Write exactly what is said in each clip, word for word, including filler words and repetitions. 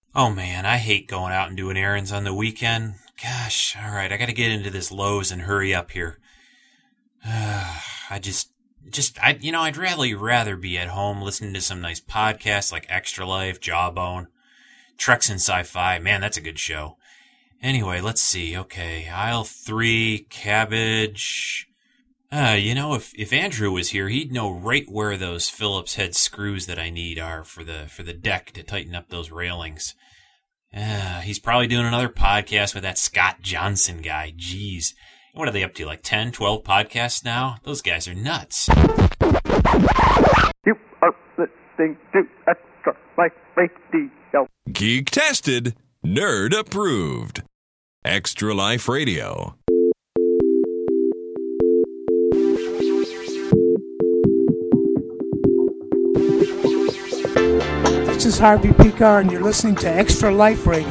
Oh man, I hate going out and doing errands on the weekend. Gosh, alright, I gotta get into this Lowe's and hurry up here. Uh, I just, just, I, you know, I'd really rather be at home listening to some nice podcasts like Extra Life, Jawbone, Treks and Sci-Fi. Man, that's a good show. Anyway, let's see. Okay, aisle three, cabbage. Uh, you know, if, if Andrew was here, he'd know right where those Phillips head screws that I need are for the for the deck to tighten up those railings. Uh, he's probably doing another podcast with that Scott Johnson guy. Jeez. What are they up to, like ten, twelve podcasts now? Those guys are nuts. You are listening to Extra Life Radio. Geek tested, nerd approved. Extra Life Radio. This is Harvey Picard, and you're listening to Extra Life Radio.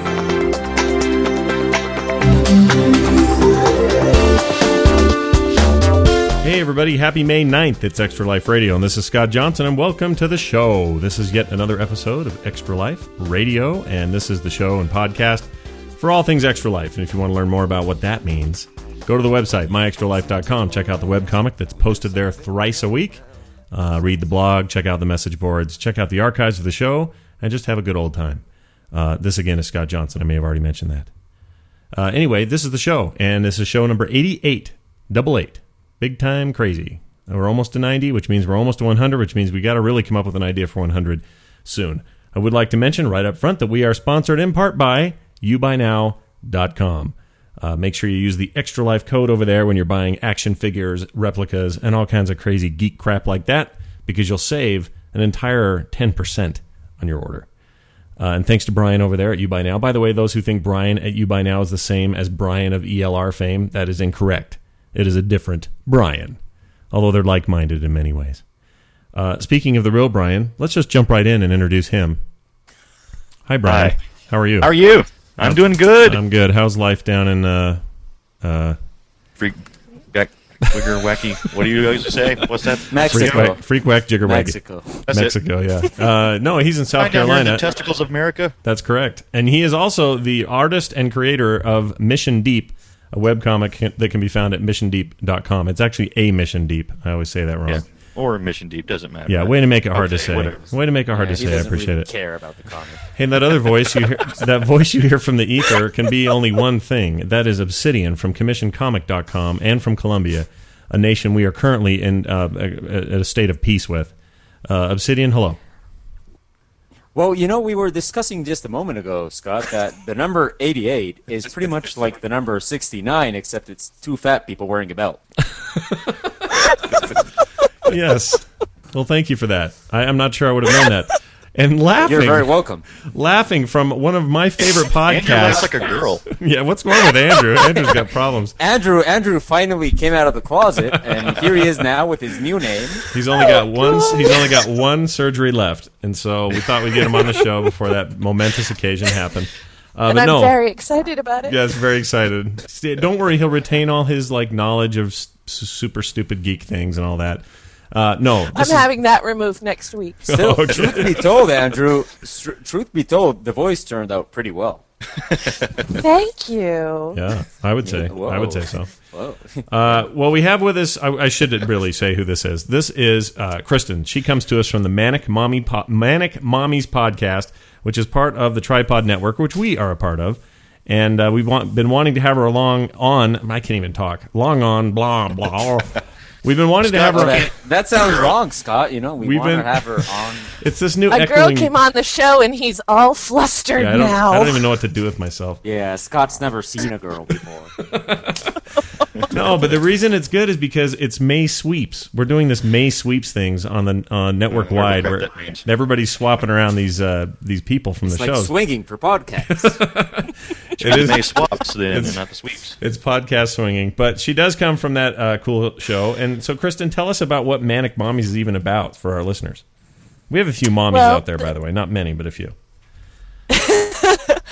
Hey everybody, happy May ninth. It's Extra Life Radio, and this is Scott Johnson, and welcome to the show. This is yet another episode of Extra Life Radio, and this is the show and podcast for all things Extra Life. And if you want to learn more about what that means, go to the website, my extra life dot com. Check out the webcomic that's posted there thrice a week. Uh, read the blog, check out the message boards, check out the archives of the show, and just have a good old time. Uh, this, again, is Scott Johnson. I may have already mentioned that. Uh, anyway, this is the show, and this is show number eighty-eight, double eight. Big time crazy. We're almost to ninety, which means we're almost to one hundred, which means we got to really come up with an idea for one hundred soon. I would like to mention right up front that we are sponsored in part by you buy now dot com. Uh, make sure you use the Extra Life code over there when you're buying action figures, replicas, and all kinds of crazy geek crap like that, because you'll save an entire ten percent on your order. Uh, and thanks to Brian over there at You Buy Now. By the way, those who think Brian at You Buy Now is the same as Brian of E L R fame, that is incorrect. It is a different Brian, although they're like-minded in many ways. Uh, speaking of the real Brian, let's just jump right in and introduce him. Hi, Brian. Hi. How are you? How are you? I'm doing good. I'm good. How's life down in uh, uh, Freak, back, wigger, wacky. What do you guys say? What's that? Freak, whack, freak, whack, jigger, Mexico. wacky. That's Mexico, it. yeah. Uh, no, he's in South Right down Carolina. here in the testicles of America. That's correct. And he is also the artist and creator of Mission Deep, a webcomic that can be found at mission deep dot com. It's actually a Mission Deep. I always say that wrong. Yeah. Or Mission Deep, doesn't matter. Yeah, way to make it hard Okay, to say. whatever. Way to make it hard Yeah, to he say. I doesn't appreciate really it. care about the comic. Hey, that other voice you hear, that voice you hear from the ether can be only one thing. That is Obsidian from commission comic dot com and from Colombia, a nation we are currently in uh, a, a state of peace with. Uh, Obsidian, hello. Well, you know, we were discussing just a moment ago, Scott, that the number eighty-eight is pretty much like the number sixty-nine, except it's two fat people wearing a belt. Yes. Well, thank you for that. I, I'm not sure I would have known that. And laughing, You're very welcome. laughing from one of my favorite podcasts. Andrew looks like a girl. Yeah, what's going on with Andrew? Andrew's got problems. Andrew, Andrew finally came out of the closet, and here he is now with his new name. He's only got one. He's only got one surgery left, and so we thought we'd get him on the show before that momentous occasion happened. Uh, and but I'm no, very excited about it. yes, very excited. Stay- Don't worry, he'll retain all his like knowledge of s- super stupid geek things and all that. Uh, no, I'm this is- having that removed next week. Still, Okay. truth be told, Andrew, str- truth be told, the voice turned out pretty well. Thank you. Yeah, I would say. Whoa. I would say so. Whoa. Uh, well, we have with us. I, I should really say who this is. This is uh, Kristen. She comes to us from the Manic Mommy po- Manic Mommies podcast, which is part of the Tripod Network, which we are a part of. And uh, we've want, been wanting to have her along on. I can't even talk. Long on blah blah. We've been wanting to have her. Well, that, that sounds wrong, Scott. You know, we We've want been- to have her on. It's this new A girl echoing. came on the show and he's all flustered Yeah, I don't, now. I don't even know what to do with myself. Yeah, Scott's never seen a girl before. No, but the reason it's good is because it's May sweeps. We're doing this May sweeps things on the uh, network wide, what where that means. everybody's swapping around these uh, these people from It's the like shows. swinging for podcasts. It is. May swaps then, It's- and not the sweeps. It's podcast swinging, but she does come from that uh, cool show. And so, Kristen, tell us about what Manic Mommies is even about for our listeners. We have a few mommies Well, out there, by the way. Not many, but a few. Well,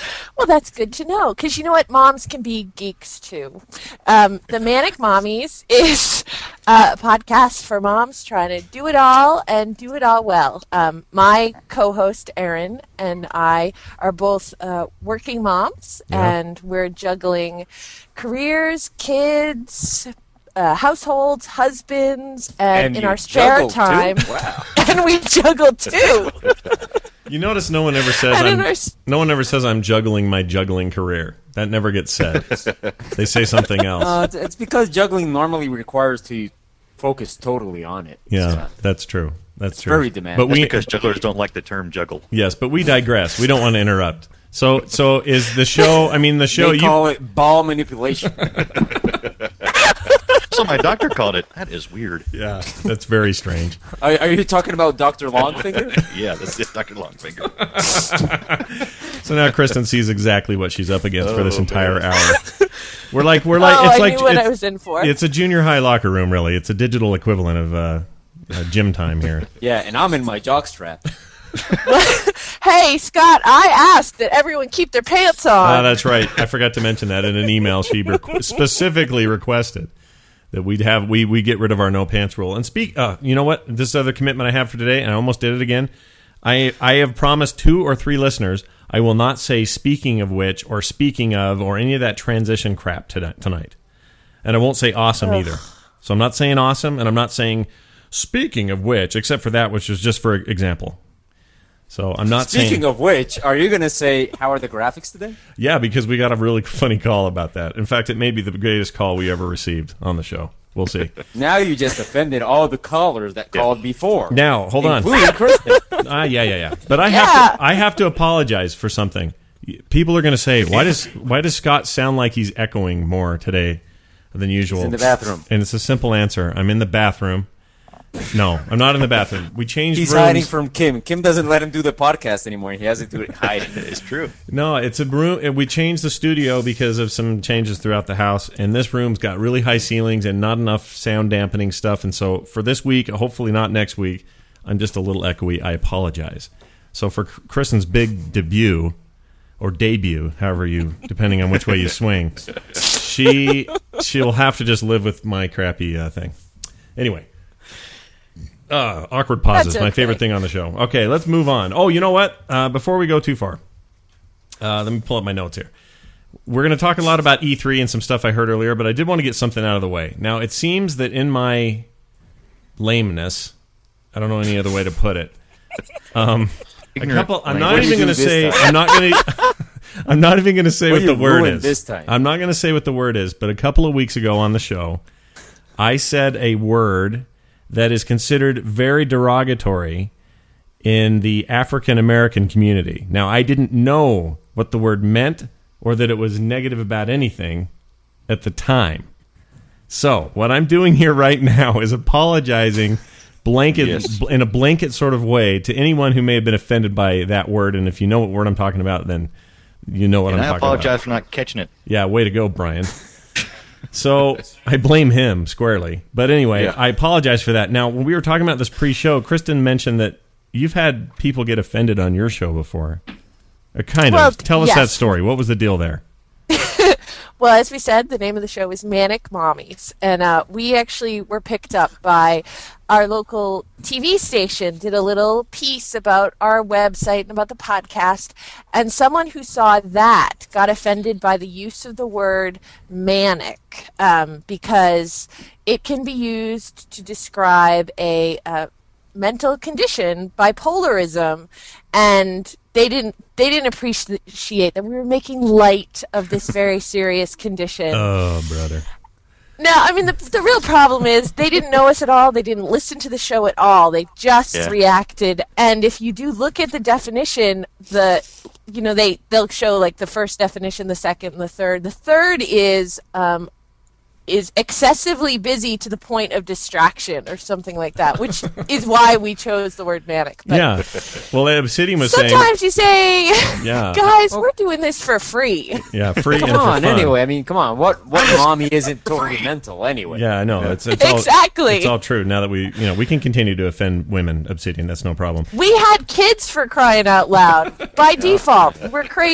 that's good to know. Because you know what? Moms can be geeks, too. Um, the Manic Mommies is uh, a podcast for moms trying to do it all and do it all well. Um, my co-host, Erin, and I are both uh, working moms, Yeah. and we're juggling careers, kids, uh, households, husbands, and, And in you our spare juggle, too? time. Wow. And we juggle, too. You notice no one ever says I don't I'm, understand. no one ever says I'm juggling my juggling career. That never gets said. They say something else. Uh, it's, it's because juggling normally requires to focus totally on it. yeah, So, that's true. That's true. very demanding. But That's we because jugglers don't like the term juggle. yes, but we digress. We don't want to interrupt. So so is the show? I mean, the show. they You call it ball manipulation. So my doctor called it. That is weird. yeah, that's very strange. are, are you talking about Doctor Longfinger? Yeah, that's it, Doctor Longfinger. So now Kristen sees exactly what she's up against for this Oh, entire hour. We're like we're like Oh, it's I like knew what it's, I was in for. it's a junior high locker room. Really, it's a digital equivalent of uh, uh, gym time here. Yeah, and I'm in my jockstrap. Hey, Scott, I asked that everyone keep their pants on. Ah, that's right. I forgot to mention that in an email she requ- specifically requested that we'd have we we get rid of our no pants rule. And speak, uh, you know what? This other commitment I have for today, and I almost did it again. I I have promised two or three listeners I will not say speaking of which or speaking of or any of that transition crap to- tonight, and I won't say awesome either. So I'm not saying awesome, and I'm not saying speaking of which, except for that, which was just for example. So I'm not saying. Speaking of which, are you going to say, how are the graphics today? Yeah, because we got a really funny call about that. In fact, it may be the greatest call we ever received on the show. We'll see. Now you just offended all the callers that called before. Now, hold on. Including Kristen. Ah, yeah, yeah, yeah. But I have Yeah. to I have to apologize for something. People are going to say, "Why does why does Scott sound like he's echoing more today than usual?" He's in the bathroom. And it's a simple answer. I'm in the bathroom. No, I'm not in the bathroom. We changed He's rooms. hiding from Kim. Kim doesn't let him do the podcast anymore. He has to do it hiding. It's true. No, it's a room. We changed the studio because of some changes throughout the house, and this room's got really high ceilings and not enough sound dampening stuff. And so for this week, hopefully not next week, I'm just a little echoey. I apologize. So for Kristen's big debut or debut, however you, depending on which way you swing, she she'll have to just live with my crappy uh, thing. Anyway. Uh, awkward pauses, That's my okay. favorite thing on the show. Okay, let's move on. Oh, you know what? Uh, before we go too far, uh, let me pull up my notes here. We're going to talk a lot about E three and some stuff I heard earlier, but I did want to get something out of the way. Now, it seems that in my lameness, I don't know any other way to put it. Um, a Ignorant couple. I'm lame. not What did even you going to do this say. time? I'm not going to. I'm not even going to say What what you the word ruined is. this time? I'm not going to say what the word is. But a couple of weeks ago on the show, I said a word that is considered very derogatory in the African American community. Now, I didn't know what the word meant or that it was negative about anything at the time. So, what I'm doing here right now is apologizing blanket Yes. in a blanket sort of way to anyone who may have been offended by that word. And if you know what word I'm talking about, then you know what And I'm I talking about. apologize for not catching it. Yeah, way to go, Brian. So I blame him squarely. But anyway, Yeah. I apologize for that. Now, when we were talking about this pre-show, Kristen mentioned that you've had people get offended on your show before. Uh, kind Well, of. Tell us yes. that story. What was the deal there? Well, as we said, the name of the show is Manic Mommies, and uh, we actually were picked up by our local T V station, did a little piece about our website and about the podcast, and someone who saw that got offended by the use of the word manic, um, because it can be used to describe a uh, mental condition, bipolarism, and they didn't they didn't appreciate that we were making light of this very serious condition. Oh, brother. No, I mean, the, the real problem is they didn't know us at all. They didn't listen to the show at all. They just Yeah. reacted. And if you do look at the definition, the you know they they'll show like the first definition, the second, and the third. The third is um, is excessively busy to the point of distraction or something like that, which is why we chose the word manic. But Yeah. Well, Obsidian was saying, sometimes you say, yeah, guys, we're doing this for free. yeah, free Come and for on, fun. anyway. I mean, come on. What what mommy isn't totally mental anyway? Yeah, I know. It's, it's all, Exactly. It's all true. Now that we, you know, we can continue to offend women, Obsidian. That's no problem. We had kids for crying out loud. By default, we're crazy.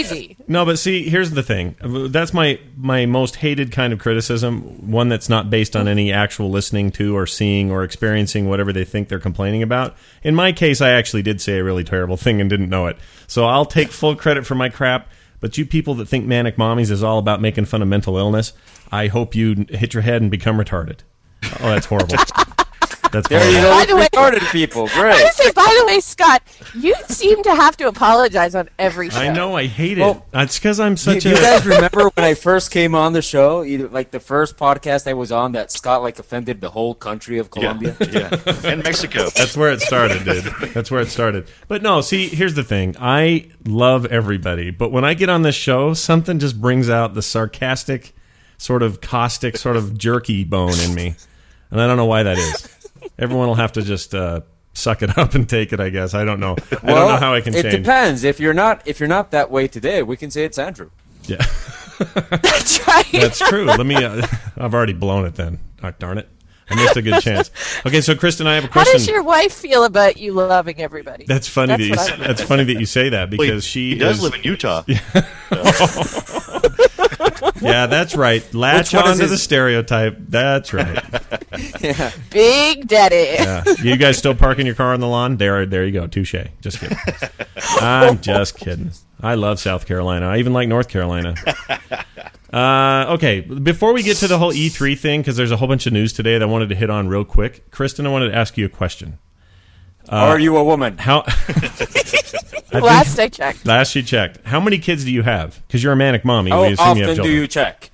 No, but see, here's the thing. That's my my most hated kind of criticism, one that's not based on any actual listening to or seeing or experiencing whatever they think they're complaining about. In my case, I actually did say a really terrible thing and didn't know it. So I'll take full credit for my crap. But you people that think Manic Mommies is all about making fun of mental illness, I hope you hit your head and become retarded. Oh, that's horrible. That's There you horrible. go, retarded people. I Great. would say, by the way, Scott, you seem to have to apologize on every show. I know, I hate it. Well, It's because I'm You, such you a... guys remember when I first came on the show? Either like the first podcast I was on that Scott like offended the whole country of Colombia. Yeah, yeah. And Mexico. That's where it started, dude. That's where it started. But no, see, here's the thing. I love everybody, but when I get on this show, something just brings out the sarcastic, sort of caustic, sort of jerky bone in me. And I don't know why that is. Everyone will have to just uh, suck it up and take it, I guess. I don't know. I Well, don't know how I can it change. depends. If you're not if you're not that way today, we can say it's Andrew. Yeah, That's right. that's true. Let me. Uh, I've already blown it then. Oh, darn it. I missed a good chance. Okay, so Kristen, I have a How question. does your wife feel about you loving everybody? That's funny. That's that what you, I- that's funny that you say that Well, because he, she he does is, live in Utah. Yeah, that's right. Latch Which one on is to his- the stereotype. That's right. Big Daddy. Yeah. You guys still parking your car on the lawn? There, there you go. Touche. Just kidding. I'm just kidding. I love South Carolina. I even like North Carolina. Uh, okay, before we get to the whole E three thing, because there's a whole bunch of news today that I wanted to hit on real quick, Kristen, I wanted to ask you a question. Uh, Are you a woman? How? I think- Last I checked. last she checked. How many kids do you have? Because you're a manic mommy. How we assume often you have do children. you check?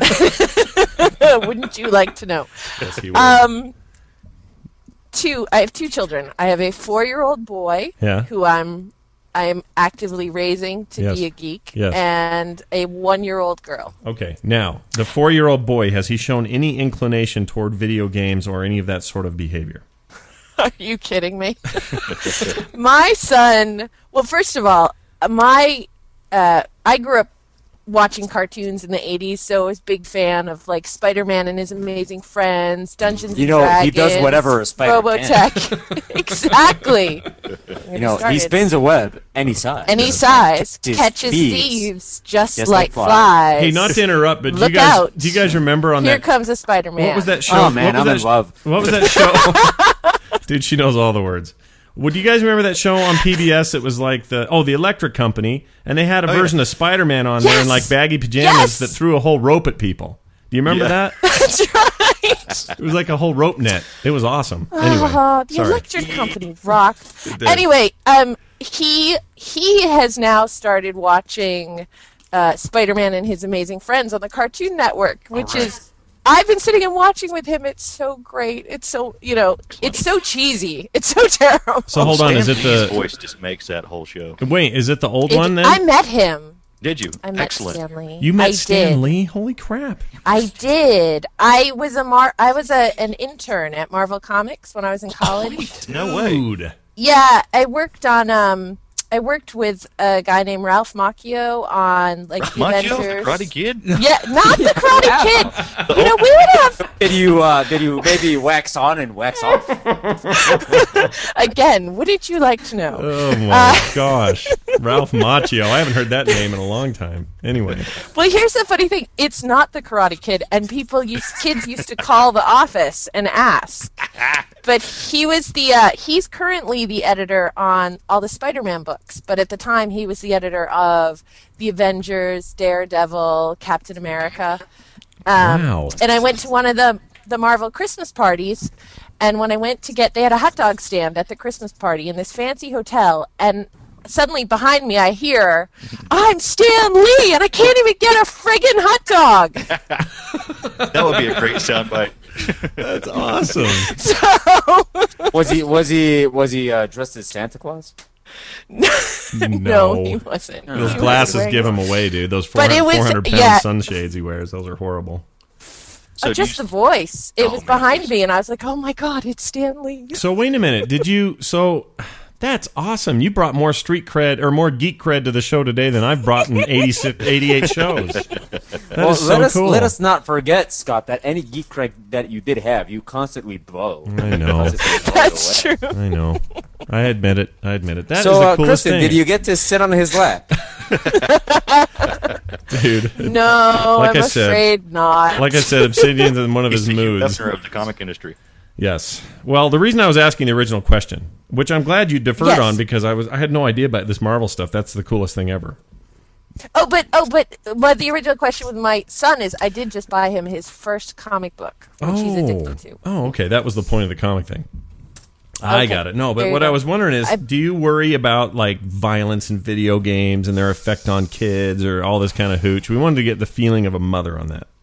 Wouldn't you like to know? Yes, he would. Um, two. I have two children. I have a four-year-old boy Yeah. who I'm I am actively raising to Yes. be a geek, Yes. and a one-year-old girl. Okay, now, the four-year-old boy, has he shown any inclination toward video games or any of that sort of behavior? Are you kidding me? My son. Well, first of all, my uh, I grew up watching cartoons in the eighties, so I was a big fan of like Spider-Man and His Amazing Friends, Dungeons You and know, Dragons. he does whatever a spider Robotech. Exactly. You know, he Started. spins a web any size. Any size, Catches catches thieves. thieves, just, Just like like flies. Hey, not to interrupt, but do you Look guys out. do you guys remember on Here that? comes a Spider-Man. What was that show? Oh, man, what was I'm that in sh- love. What was that show? Dude, she knows all the words. Would you guys remember that show on P B S? It was like the oh, the Electric Company, and they had a Oh, version yeah. of Spider-Man on there in Yes! like baggy pajamas Yes! that threw a whole rope at people. Do you remember Yeah. that? That's right. It was like a whole rope net. It was awesome. Anyway, Oh, the sorry. electric company rocked. did. Anyway, um, he he has now started watching uh, Spider-Man and His Amazing Friends on the Cartoon Network, which is I've been sitting and watching with him. It's so great. It's so you know, it's so cheesy. It's so terrible. So hold on, is it Stan Lee's the voice just makes that whole show. wait? Is it the old It- one then? I met him. Did you? I met Excellent. Stan Lee. you met I Stan did. Lee? Holy crap! I did. I was a mar- I was a an intern at Marvel Comics when I was in college. No way. Dude. Yeah, I worked on um I worked with a guy named Ralph Macchio on like the Macho, the Avengers. Karate Kid? Yeah, not the Karate Kid. You know, we would have Did you uh, did you maybe wax on and wax off? again. Wouldn't you like to know? Oh my Uh, gosh, Ralph Macchio! I haven't heard that name in a long time. Anyway, Well, here's the funny thing: it's not the Karate Kid, and people used kids used to call the office and ask. But he was the uh, he's currently the editor on all the Spider-Man books. But at the time, he was the editor of the Avengers, Daredevil, Captain America. Um, Wow. And I went to one of the the Marvel Christmas parties, and when I went to get, they had a hot dog stand at the Christmas party in this fancy hotel, and suddenly behind me I hear, "I'm Stan Lee, and I can't even get a friggin' hot dog." That would be a great soundbite. that's awesome. So Was he was he was he uh, dressed as Santa Claus? no, No. he wasn't. Those He was glasses wearing- give him away, dude. Those But it was- four hundred pound yeah. sunshades he wears, those are horrible. So Oh, do you- just the voice. It Oh, was man. behind me, and I was like, "Oh my god, it's Stan Lee!" So wait a minute. Did you? So that's awesome. You brought more street cred or more geek cred to the show today than I've brought in eighty-six, eighty-eight shows. That is Well, so let us cool. let us not forget, Scott, that any geek cred that you did have, you constantly blow. I know. That's true. I know. I admit it. I admit it. That is so, the uh, coolest Kristen, thing. did you get to sit on his lap? Dude. No, Like I'm I said- afraid not. Like I said, Obsidian's in one of his He's the Hugh moods. Hefner of the comic industry. Yes. Well, the reason I was asking the original question, which I'm glad you deferred Yes. on because I was I had no idea about this Marvel stuff. That's the coolest thing ever. Oh, but oh, but but the original question with my son is, I did just buy him his first comic book, which he's addicted to. Oh, okay. That was the point of the comic thing. I Okay. got it. No, but There you what I go. was wondering is, I- do you worry about like violence in video games and their effect on kids or all this kind of hooch? We wanted to get the feeling of a mother on that.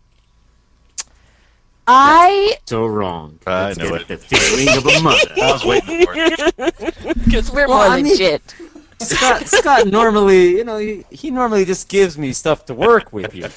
I So wrong. I Let's knew get it. the feeling of a mother. I was waiting for it. because we're Well, more I mean- legit. Scott, Scott normally, you know, he, he normally just gives me stuff to work with here.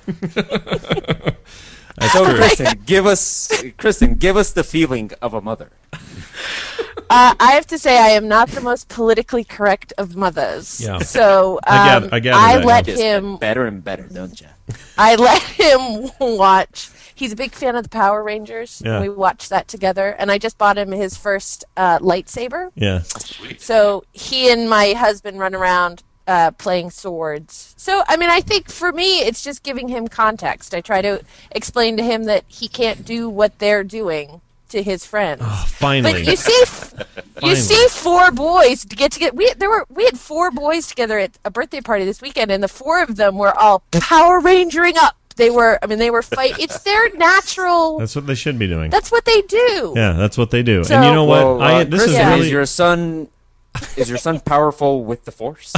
That's So, true. Kristen, give us, Kristen, give us the feeling of a mother. Uh, I have to say, I am not the most politically correct of mothers. Yeah. So I gather- um, I gather that, let Just him. get better and better, don't you? I let him watch. He's a big fan of the Power Rangers. Yeah. And we watched that together, and I just bought him his first uh, lightsaber. Yeah. So he and my husband run around uh, playing swords. So, I mean, I think for me, it's just giving him context. I try to explain to him that he can't do what they're doing to his friends. Oh, finally. But you see, you see four boys to get together. We there were we had four boys together at a birthday party this weekend, and the four of them were all Power Rangering up. They were, I mean, they were fight. It's their natural. That's what they should be doing. That's what they do. Yeah, that's what they do. So- and you know what? Well, I uh, this Kristen, is Yeah. really is your son, is your son powerful with the Force?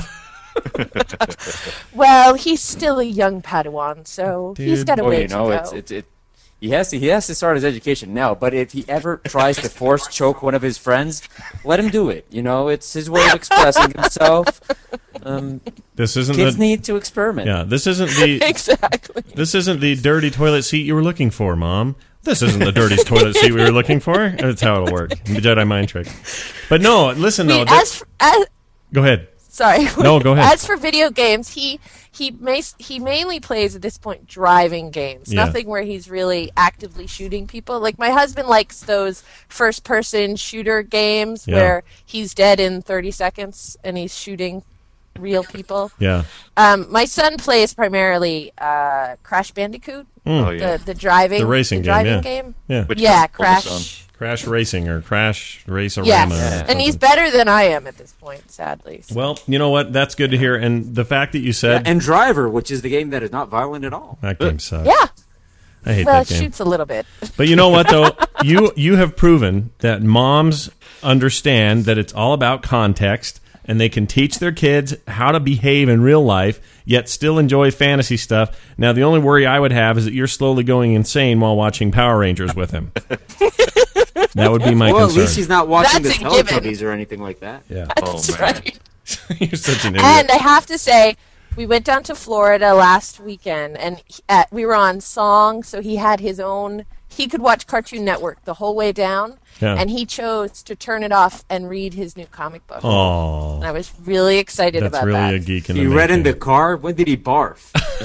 Well, he's still a young Padawan, so he's Dude. got a Well, way you know, to it's go. it's it. He has to he has to start his education now. But if he ever tries to force choke one of his friends, let him do it. You know, it's his way of expressing himself. Um, this isn't kids the need to experiment. yeah. This isn't the Exactly. this isn't the dirty toilet seat you were looking for, Mom. This isn't the dirty toilet seat we were looking for. That's how it'll work. The Jedi mind trick. But no, listen though. We, that- as, for, as go ahead. sorry. No, go ahead. As for video games, he he may, he mainly plays at this point driving games. Yeah. Nothing where he's really actively shooting people. Like my husband likes those first person shooter games Yeah. where he's dead in thirty seconds and he's shooting real people. Yeah. Um, my son plays primarily uh, Crash Bandicoot, Oh, yeah. the the driving The racing the game, driving yeah. game. Yeah. Which Yeah, comes from the Crash. Crash Racing or Crash Race-A-Rama. Yeah, or and he's something. better than I am at this point, sadly. So- Well, you know what? That's good to hear. And the fact that you said And Driver, which is the game that is not violent at all. that game sucks. yeah, I hate well, that it game. shoots a little bit. But you know what, though? you you have proven that moms understand that it's all about context, and they can teach their kids how to behave in real life, yet still enjoy fantasy stuff. Now, the only worry I would have is that you're slowly going insane while watching Power Rangers with him. That would be my Well, concern. at least he's not watching That's the a given. Teletubbies or anything like that. yeah. Oh, That's man. right. You're such an idiot. And I have to say, we went down to Florida last weekend, and he, uh, we were on Song, so he had his own. He could watch Cartoon Network the whole way down, Yeah. and he chose to turn it off and read his new comic book. Oh, And I was really excited that's about really that. a geek in He the read in the making. car. When did he barf?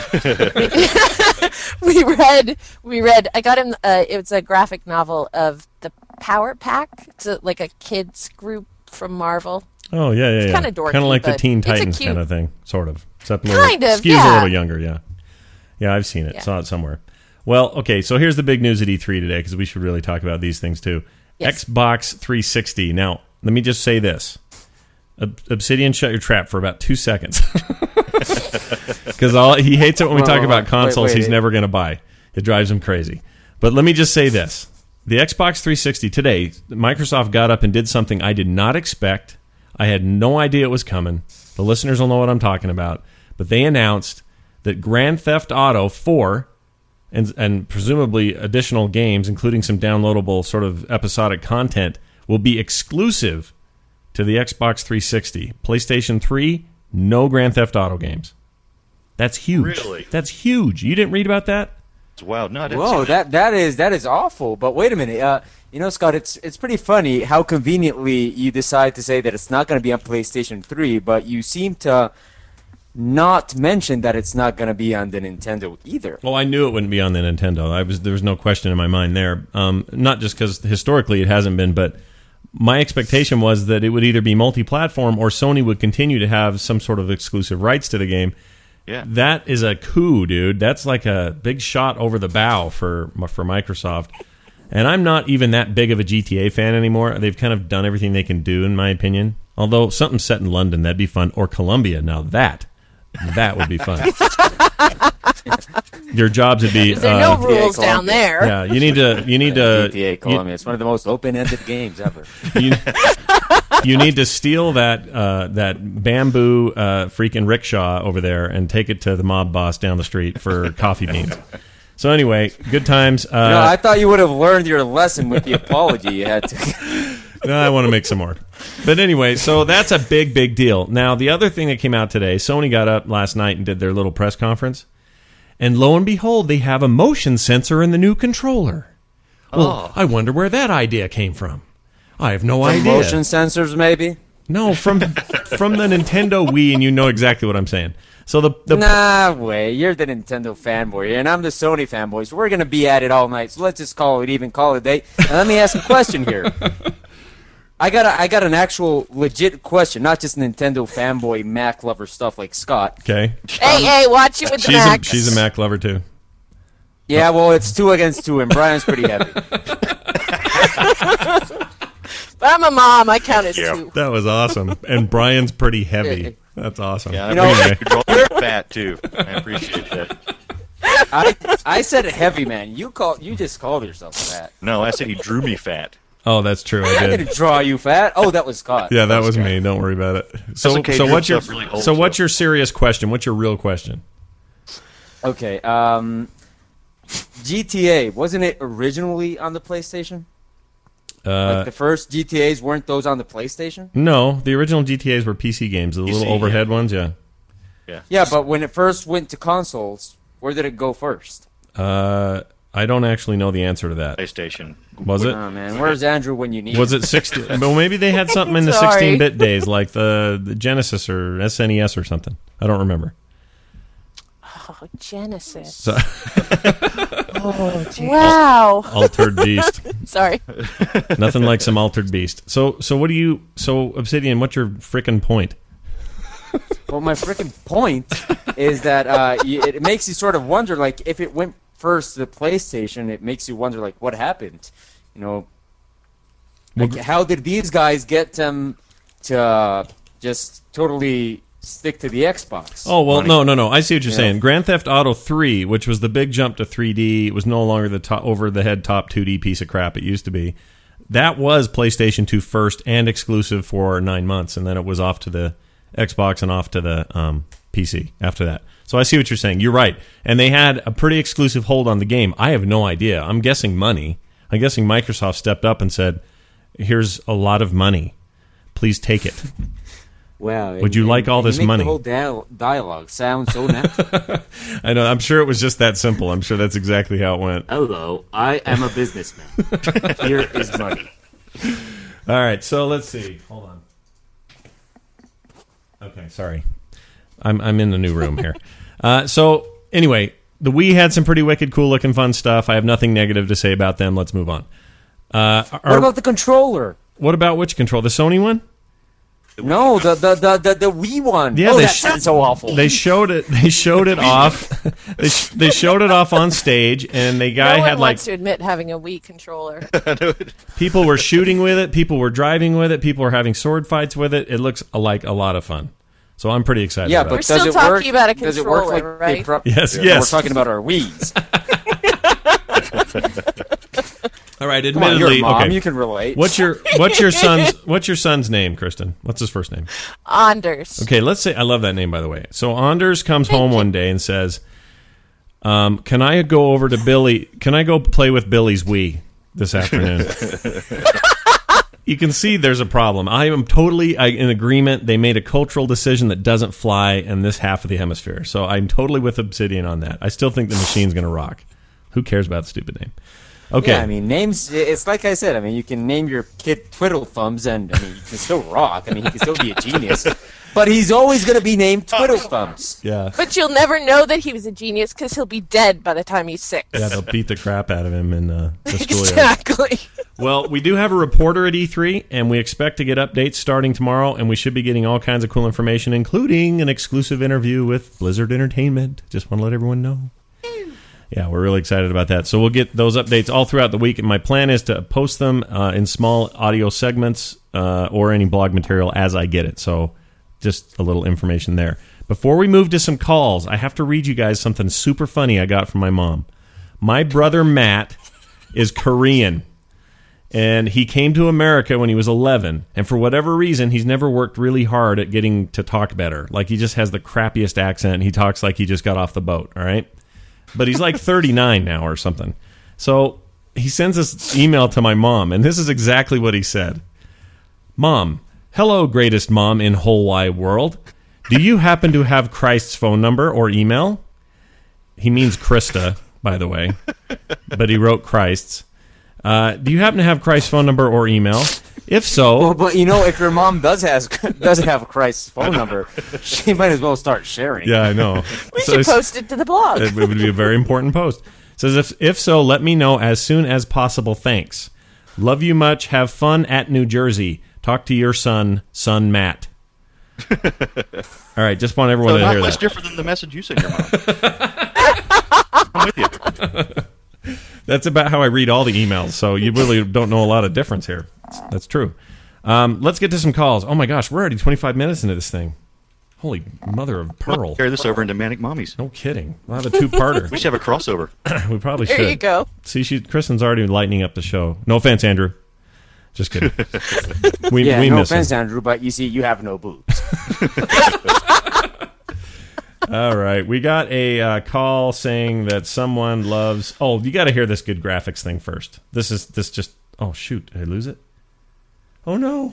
we read we read I got him uh, it was a graphic novel of the Power Pack. It's a, like a kids group from Marvel. Oh, yeah, yeah, yeah. kinda dorky, Kind of like the but Teen it's a Titans cute- kind of thing, sort of. Except a little, Kind of, skews a yeah. little younger, yeah. Yeah, I've seen it. Yeah. Saw it somewhere. Well, okay, so here's the big news at E three today, because we should really talk about these things, too. Yes. Xbox three sixty. Now, let me just say this. Ob- Obsidian, shut your trap for about two seconds. Because he hates it when we Well, talk well, about wait, consoles wait, he's it- never going to buy. It drives him crazy. But let me just say this. The Xbox three sixty today, Microsoft got up and did something I did not expect. I had no idea it was coming. The listeners will know what I'm talking about. But they announced that Grand Theft Auto four and, and presumably additional games, including some downloadable sort of episodic content, will be exclusive to the Xbox three sixty. PlayStation three, no Grand Theft Auto games. That's huge. Really? That's huge. You didn't read about that? Wow, no, I didn't Whoa, see that that is that is awful. But wait a minute, uh, you know, Scott, it's it's pretty funny how conveniently you decide to say that it's not going to be on PlayStation three, but you seem to not mention that it's not going to be on the Nintendo either. Well, I knew it wouldn't be on the Nintendo. I was there was no question in my mind there. Um, not just because historically it hasn't been, but my expectation was that it would either be multi-platform or Sony would continue to have some sort of exclusive rights to the game. Yeah. That is a coup, dude. That's like a big shot over the bow for for Microsoft. And I'm not even that big of a G T A fan anymore. They've kind of done everything they can do, in my opinion. Although something set in London, that'd be fun. Or Colombia. Now that, that would be fun. Your jobs would be... There are uh, no rules down there. Yeah, you need to... You need to G T A Colombia. It's one of the most open-ended games ever. You, you need to steal that uh, that bamboo uh, freaking rickshaw over there and take it to the mob boss down the street for coffee beans. So anyway, good times. Uh, no, I thought you would have learned your lesson with the apology you had to. No, I want to make some more. But anyway, so that's a big, big deal. Now, the other thing that came out today, Sony got up last night and did their little press conference. And lo and behold, they have a motion sensor in the new controller. Well, Oh. I wonder where that idea came from. I have no Some idea. motion sensors, maybe? No, from from the Nintendo Wii, and you know exactly what I'm saying. So the, the Nah, way. You're the Nintendo fanboy, and I'm the Sony fanboy, so we're going to be at it all night. So let's just call it even, call it a day. Now, let me ask a question here. I got a, I got an actual legit question, not just Nintendo fanboy Mac lover stuff like Scott. Okay. Hey, hey, watch it with the She's a, Macs. she's a Mac lover, too. Yeah, well, it's two against two, and Brian's pretty heavy. But I'm a mom. I count as Yeah. two. That was awesome. And Brian's pretty heavy. That's awesome. Yeah, I You know- appreciate you calling me fat too. I appreciate that. I I said heavy, man. You call you just called yourself fat. No, I said he drew me fat. Oh, that's true. I I did. didn't draw you fat. Oh, that was Scott. Yeah, that was me. Don't worry about it. So, okay, so drip what's your stuff really holds so what's up. your serious question? What's your real question? Okay. Um, G T A wasn't it originally on the PlayStation? Uh, Like the first G T As weren't those on the PlayStation? no, the original G T As were P C games, the P C, little overhead ones. Yeah. Yeah, but when it first went to consoles, where did it go first? Uh, I don't actually know the answer to that. PlayStation. Was it? Oh man, where's Andrew when you need? Was him? it sixty? Well, maybe they had something in the Sorry. sixteen-bit days, like the, the Genesis or S N E S or something. I don't remember. Oh, Genesis. So, Wow. Altered Beast. Sorry. Nothing like some Altered Beast. So, so what do you? So, Obsidian, what's your frickin' point? Well, my freaking point is that uh, y- it makes you sort of wonder, like, if it went first to the PlayStation, it makes you wonder, like, what happened? You know, like, Well, how did these guys get them to uh, just totally stick to the Xbox? Oh, well, Money. no, no, no. I see what you're Yeah. saying. Grand Theft Auto three, which was the big jump to three D, was no longer the top, over-the-head top two D piece of crap it used to be. That was PlayStation two first and exclusive for nine months, and then it was off to the Xbox and off to the um, P C after that. So I see what you're saying. You're right. And they had a pretty exclusive hold on the game. I have no idea. I'm guessing money. I'm guessing Microsoft stepped up and said, here's a lot of money. Please take it. Wow. Would you like all and this you make money? The whole dial- dialogue sound so natural. I know. I'm sure it was just that simple. I'm sure that's exactly how it went. Hello, I am a businessman. Here is money. All right, so let's see. Hold on. Okay, sorry. I'm I'm in the new room here. Uh, so anyway, the Wii had some pretty wicked, cool looking, fun stuff. I have nothing negative to say about them. Let's move on. Uh, What are- about the controller? what about which control? The Sony one? No, the the the the, the Wii one. Yeah, oh, they that sh- sounds so awful. They showed it. They showed it off. they sh- they showed it off on stage, and the guy no one had like wants to admit having a Wii controller. people were shooting with it, people were driving with it, people were having sword fights with it. It looks like a lot of fun. So I'm pretty excited. yeah, about but We're it. does still it talking work? about a Does it work like controller, they right? pro- Yes, Yeah, yes. We're talking about our Wii's. All right, Come on, you're a admittedly, mom. okay. You can relate. What's your what's your son's what's your son's name, Kristen? What's his first name? Anders. Okay, let's say I love that name by the way. So Anders comes home one day and says, um, "Can I go over to Billy? Can I go play with Billy's Wii this afternoon?" You can see there's a problem. I am totally I, in agreement. They made a cultural decision that doesn't fly in this half of the hemisphere. So I'm totally with Obsidian on that. I still think the machine's going to rock. Who cares about the stupid name? Okay. Yeah, I mean, names. It's like I said. I mean, you can name your kid Twiddle Thumbs, and I mean, you can still rock. I mean, he can still be a genius. But he's always going to be named Twiddle Thumbs. Yeah. But you'll never know that he was a genius because he'll be dead by the time he's six. Yeah, they'll beat the crap out of him in uh, the schoolyard. Exactly. Well, we do have a reporter at E three, and we expect to get updates starting tomorrow, and we should be getting all kinds of cool information, including an exclusive interview with Blizzard Entertainment. Just want to let everyone know. Yeah, we're really excited about that. So we'll get those updates all throughout the week, and my plan is to post them uh, in small audio segments uh, or any blog material as I get it. So just a little information there. Before we move to some calls, I have to read you guys something super funny I got from my mom. My brother Matt is Korean, and he came to America when he was eleven, and for whatever reason, he's never worked really hard at getting to talk better. Like, he just has the crappiest accent. He talks like he just got off the boat, all right? But he's like thirty-nine now or something. So he sends this email to my mom, and this is exactly what he said. Mom, hello, greatest mom in whole wide world. Do you happen to have Christ's phone number or email? He means Krista, by the way, but he wrote Christ's. Uh, do you happen to have Christ's phone number or email? If so... Well, but, you know, if your mom does has does have Christ's phone number, she might as well start sharing. Yeah, I know. We So should post it to the blog. It would be a very important post. It says, if, if so, let me know as soon as possible. Thanks. Love you much. Have fun at New Jersey. Talk to your son, son Matt. All right, just want everyone So to not hear much that. different than the message you sent your mom. I'm with you. That's about how I read all the emails, so you really don't know a lot of difference here. That's true. Um, let's get to some calls. Oh my gosh, we're already twenty-five minutes into this thing. Holy mother of pearl. Carry this over into Manic Mommies. No kidding. We'll have a two-parter. We should have a crossover. We probably There should. you go. See, she, Kristen's already lightening up the show. No offense, Andrew. Just kidding. We, yeah, we no miss offense, him. Andrew, but you see, you have no boobs. All right, we got a uh, call saying that someone loves... Oh, you got to hear this good graphics thing first. This is this just... Oh, shoot. Did I lose it? Oh, no.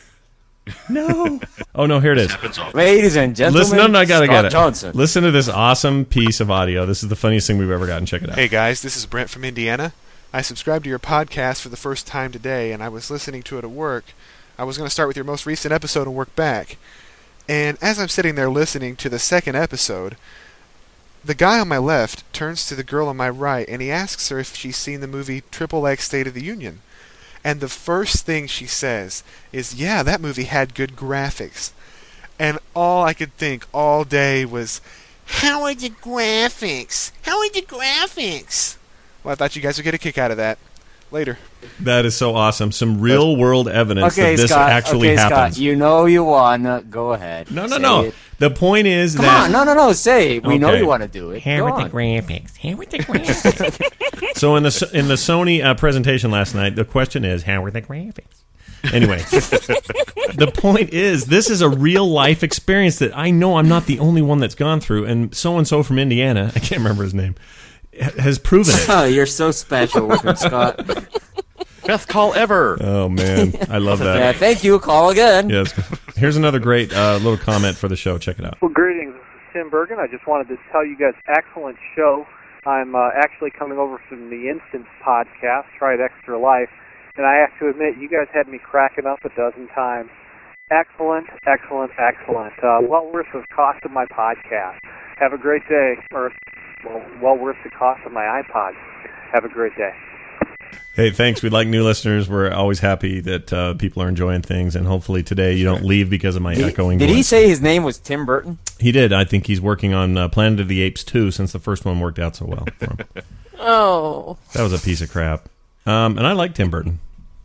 No. Oh, no, here it is. Ladies and gentlemen, Listen, no, no, I got to Scott get it. Johnson. Listen to this awesome piece of audio. This is the funniest thing we've ever gotten. Check it out. Hey guys, this is Brent from Indiana. I subscribed to your podcast for the first time today, and I was listening to it at work. I was going to start with your most recent episode and work back. And as I'm sitting there listening to the second episode, the guy on my left turns to the girl on my right, and he asks her if she's seen the movie Triple X State of the Union. And the first thing she says is, yeah, that movie had good graphics. And all I could think all day was, how are the graphics? How are the graphics? Well, I thought you guys would get a kick out of that. Later. That is so awesome. Some real-world evidence Okay, that this Scott, actually okay, happens. Scott, you know you wanna. Go ahead. No, no, Say no. it. The point is Come that... on, no, no, no. Say it. We know Okay. you want to do it. Here Go with on. the graphics. Here with the graphics. So in the in the Sony uh, presentation last night, the question is, how were the graphics? Anyway, the point is, this is a real-life experience that I know I'm not the only one that's gone through, and so-and-so from Indiana, I can't remember his name, ha- has proven it. Oh, you're so special with him, Scott. Best call ever. Oh, man. I love that. Yeah, thank you. Call again. Yes. Here's another great uh, little comment for the show. Check it out. Well, greetings. This is Tim Bergen. I just wanted to tell you guys, excellent show. I'm uh, actually coming over from the Instance podcast, Tried Extra Life, and I have to admit, you guys had me cracking up a dozen times. Excellent, excellent, excellent. Uh, well worth the cost of my podcast. Have a great day. Or, well, well worth the cost of my iPod. Have a great day. Hey, thanks. We like new listeners. We're always happy that uh, people are enjoying things, and hopefully today you don't leave because of my Did, echoing did voice. he say his name was Tim Burton? He did. I think he's working on uh, Planet of the Apes two since the first one worked out so well for him. Oh. That was a piece of crap. Um, and I like Tim Burton.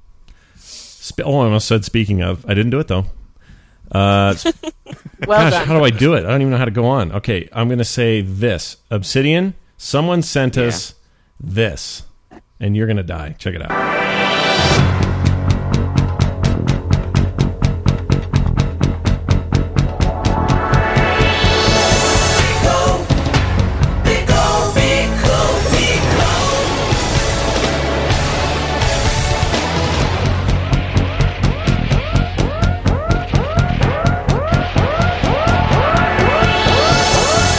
Sp- oh, I almost said speaking of. I didn't do it, though. Uh, sp- Well gosh, done. how do I do it? I don't even know how to go on. Okay, I'm going to say this. Obsidian, someone sent us this, and you're going to die. Check it out.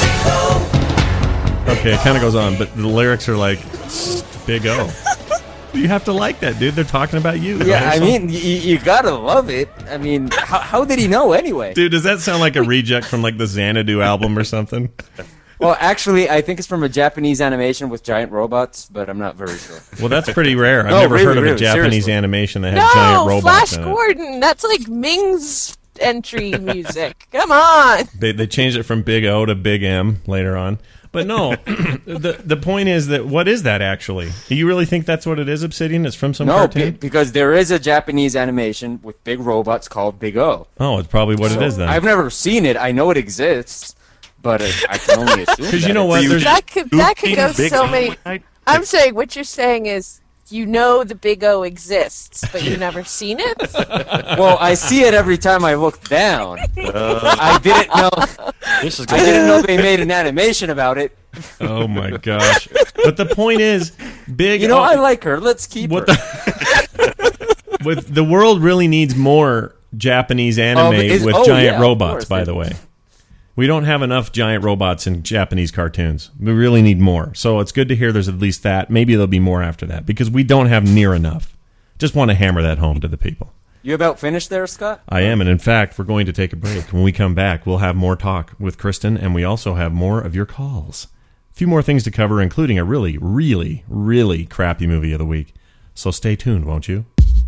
Okay, it kind of goes on, but the lyrics are like, Big O. You have to like that, dude. They're talking about you. Yeah, I mean, you, you gotta love it. I mean, how, how did he know anyway? Dude, does that sound like a reject from like the Xanadu album or something? Well, actually, I think it's from a Japanese animation with giant robots, but I'm not very sure. Well, that's pretty rare. I've No, never really, heard of really, a Japanese seriously. animation that had No, giant robots Flash in it. Gordon. That's like Ming's entry music. Come on. They they changed it from Big O to Big M later on. But no, the the point is that what is that actually? Do you really think that's what it is, Obsidian? It's from some No, cartoon? be- because there is a Japanese animation with big robots called Big O. Oh, it's probably what So, it is then. I've never seen it. I know it exists, but uh, I can only assume. Because you that know it's- what? There's, That could that could go Big so O. many. I'm saying what you're saying is you know the Big O exists, but you've never seen it. Well, I see it every time I look down. Uh, I didn't know. this is I good. didn't know they made an animation about it. oh my gosh! But the point is, Big You know, O. I like her. Let's keep what her. the, with the world really needs more Japanese anime Oh, is- with oh, giant yeah, of robots. course. By the way, we don't have enough giant robots in Japanese cartoons. We really need more. So it's good to hear there's at least that. Maybe there'll be more after that because we don't have near enough. Just want to hammer that home to the people. You about finished there, Scott? I am, and in fact, we're going to take a break. When we come back, we'll have more talk with Kristen, and we also have more of your calls. A few more things to cover, including a really, really, really crappy movie of the week. So stay tuned, won't you?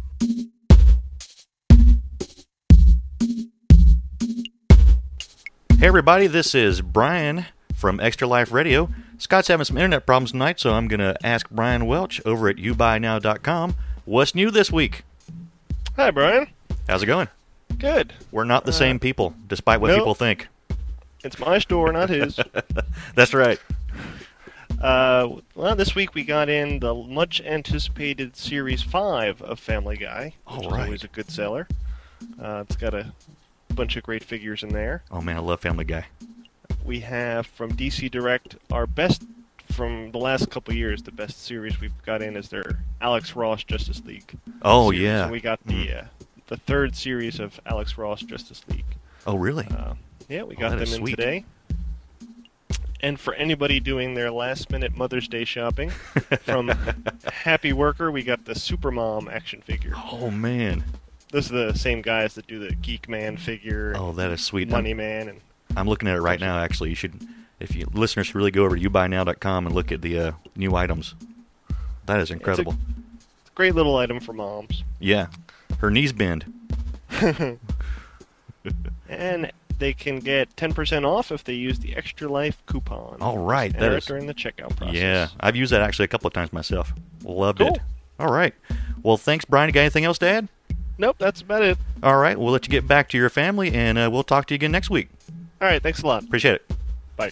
Hey everybody, this is Brian from Extra Life Radio. Scott's having some internet problems tonight, so I'm going to ask Brian Welch over at you buy now dot com what's new this week. Hi, Brian. How's it going? Good. We're not the Uh, same people, despite what no. people think. It's my store, not his. That's right. Uh, well, this week we got in the much anticipated Series five of Family Guy, which All is right. always a good seller. Uh, it's got a bunch of great figures in there. Oh man, I love Family Guy. We have from D C Direct our best from the last couple of years. The best series we've got in is their Alex Ross Justice League. Oh, series. yeah. And we got the Mm. uh, the third series of Alex Ross Justice League. Oh really? Uh, yeah, we Oh, got that them is in sweet. today. And for anybody doing their last-minute Mother's Day shopping, from Happy Worker, we got the Supermom action figure. Oh man. Those are the same guys that do the Geek Man figure. Oh, that is sweet. Money I'm- Man, and I'm looking at it right now. Actually, you should, if you listeners should really go over to you buy now dot com and look at the uh, new items. That is incredible. it's a great little item for moms. Yeah, her knees bend. And they can get ten percent off if they use the Extra Life coupon. All right, Enter that it is during the checkout process. Yeah, I've used that actually a couple of times myself. Loved Cool. it. All right. Well, thanks, Brian. You got anything else to add? Nope, that's about it. All right, we'll let you get back to your family, and uh, we'll talk to you again next week. All right, thanks a lot. Appreciate it. Bye.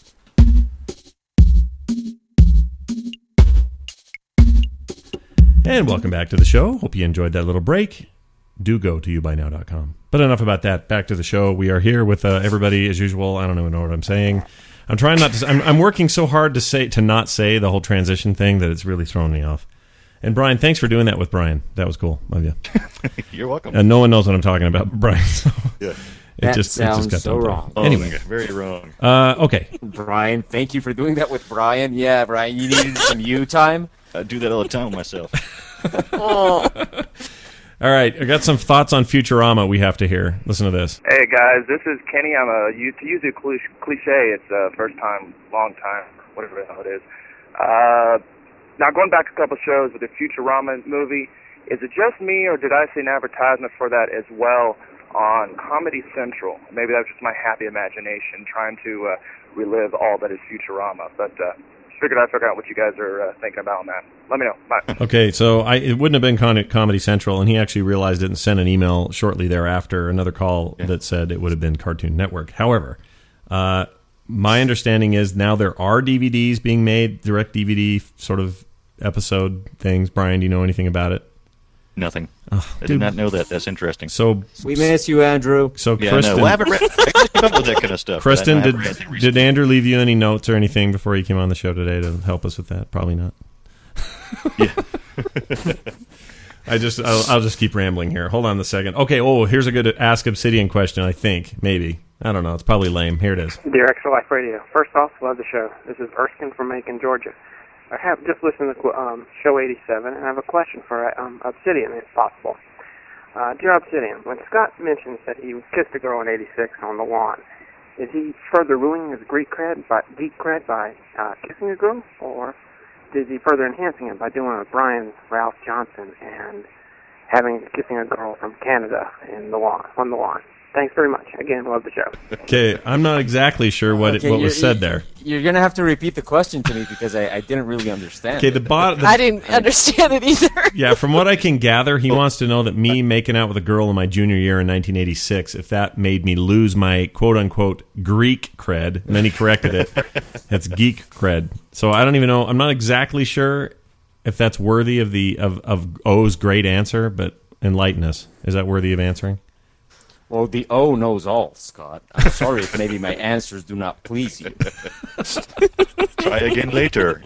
And welcome back to the show. Hope you enjoyed that little break. Do go to you buy now dot com. But enough about that. Back to the show. We are here with uh, everybody as usual. I don't even know what I'm saying. I'm trying not to. I'm, I'm working so hard to say to not say the whole transition thing that it's really throwing me off. And Brian, thanks for doing that with Brian. That was cool. Love you. You're welcome. And no one knows what I'm talking about, but Brian. So Yeah. It That just, it sounds just got so dumped wrong. off. Oh, Anyway, very wrong. uh, okay. Brian, thank you for doing that with Brian. Yeah, Brian, you needed some you time. I do that all the time with myself. Oh. All right, I got some thoughts on Futurama we have to hear. Listen to this. Hey guys, this is Kenny. I'm a you- to use a cli- cliche. It's uh, first time, long time, whatever the hell it is. Uh, now going back a couple shows with the Futurama movie, is it just me or did I see an advertisement for that as well on Comedy Central? Maybe that was just my happy imagination trying to uh, relive all that is Futurama. But uh, just figured I'd figure out what you guys are uh, thinking about on that. Let me know. Bye. Okay, so I, it wouldn't have been Con- Comedy Central, and he actually realized it and sent an email shortly thereafter, another call Yeah. that said it would have been Cartoon Network. However, uh, my understanding is now there are D V Ds being made, direct D V D sort of episode things. Brian, do you know anything about it? Nothing. Oh, I dude. did not know that. That's interesting. So, We miss you, Andrew. so Yeah, Kristen, no, well, I haven't read. I just come up with that kind of stuff. Kristen, I, I did haven't read anything did recently. Andrew leave you any notes or anything before he came on the show today to help us with that? Probably not. Yeah. I just I'll, I'll just keep rambling here. Hold on a second. Okay. Oh, here's a good Ask Obsidian question. I think maybe I don't know. It's probably lame. Here it is. Dear Extra Life Radio, first off, love the show. This is Erskine from Macon, Georgia. I have just listened to um, show eighty-seven, and I have a question for um, Obsidian, if possible. Uh, dear Obsidian, when Scott mentions that he kissed a girl in eighty-six on the lawn, is he further ruining his Greek cred by, geek cred by uh, kissing a girl, or is he further enhancing it by doing a Brian Ralph Johnson and having kissing a girl from Canada in the lawn on the lawn? Thanks very much. Again, love the show. Okay, I'm not exactly sure what Okay, it, what was you're- said there. You're gonna have to repeat the question to me because I, I didn't really understand. Okay, it. the bot. I didn't understand it either. Yeah, from what I can gather, he wants to know that me making out with a girl in my junior year in nineteen eighty-six, if that made me lose my quote-unquote Greek cred, and then he corrected it. That's geek cred. So I don't even know. I'm not exactly sure if that's worthy of the of, of O's great answer, but enlighten us. Is that worthy of answering? Well, the O knows all, Scott. I'm sorry if maybe my answers do not please you. Try again later.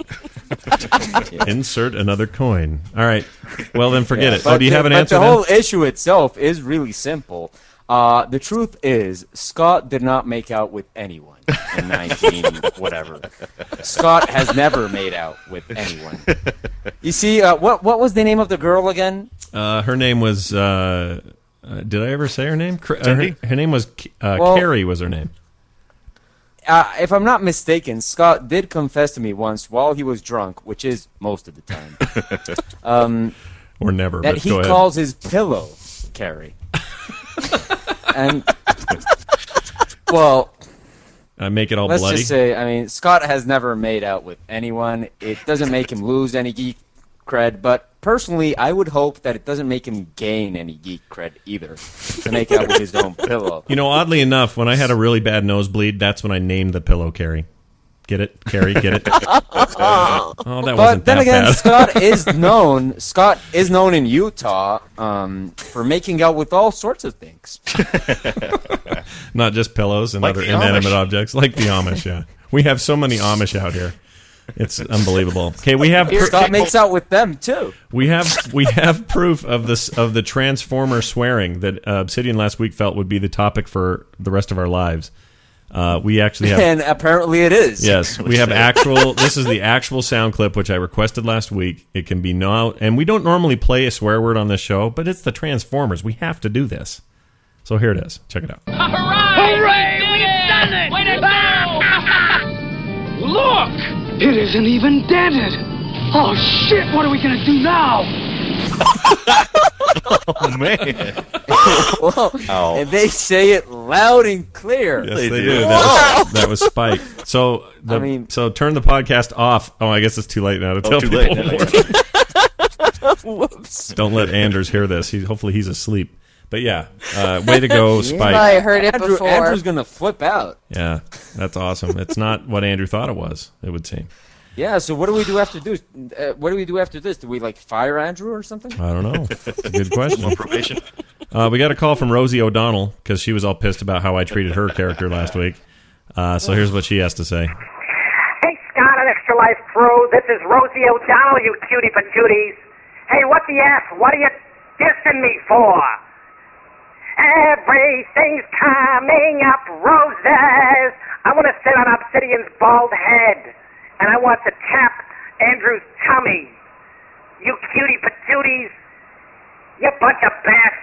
Insert another coin. All right. Well, then forget Yeah, it. but Oh, do you the, have an but answer the then? whole issue itself is really simple. Uh, the truth is, Scott did not make out with anyone in nineteen whatever. Scott has never made out with anyone. You see, uh, what what was the name of the girl again? Uh, her name was. Uh, uh, did I ever say her name? Cr- uh, her, Cindy? her name was uh, Well- Carrie. Was her name? Uh, if I'm not mistaken, Scott did confess to me once while he was drunk, which is most of the time, um, or never. that but he go ahead. calls his pillow Carrie. And well, I make it all let's bloody. just say, I mean, Scott has never made out with anyone. It doesn't make him lose any geek cred, but personally, I would hope that it doesn't make him gain any geek cred either to make out with his own pillow. You know, oddly enough, when I had a really bad nosebleed, that's when I named the pillow Carrie. Get it, Carrie? Get it? Oh, that but wasn't then that again, bad. Scott is known. Scott is known in Utah um, for making out with all sorts of things. Not just pillows and Like other the inanimate Amish. objects, like the Amish. Yeah, we have so many Amish out here. It's unbelievable. Okay, we have pr- Scott makes out with them too. we have we have proof of this of the Transformer swearing that uh, Obsidian last week felt would be the topic for the rest of our lives. Uh, we actually have, And apparently it is. Yes, we have actual. This is the actual sound clip which I requested last week. It can be now, and we don't normally play a swear word on this show, but it's the Transformers. We have to do this. So here it is. Check it out. Hooray! We've done it! Way to go! Look! It isn't even dented! Oh, shit! What are we gonna do now? Oh, man. Whoa. Ow. And they say it loud and clear. Yes, they, do. That was, that was Spike. So, the, I mean- so turn the podcast off. Oh, I guess it's too late now to tell too people. late. Whoops. Don't let Anders hear this. He, hopefully, he's asleep. But yeah, uh, way to go, Spike. I heard it Andrew, before. Andrew's gonna flip out. Yeah, that's awesome. It's not what Andrew thought it was. It would seem. Yeah. So what do we do after this? Uh, what do we do after this? Do we like fire Andrew or something? I don't know. It's a good question. More probation. Uh, we got a call from Rosie O'Donnell because she was all pissed about how I treated her character last week. Uh, so here's what she has to say. Hey, Scott and Extra Life crew, this is Rosie O'Donnell, you cutie patooties. Hey, what the F? What are you dissing me for? Everything's coming up roses. I want to sit on Obsidian's bald head, and I want to tap Andrew's tummy. You cutie patooties, you bunch of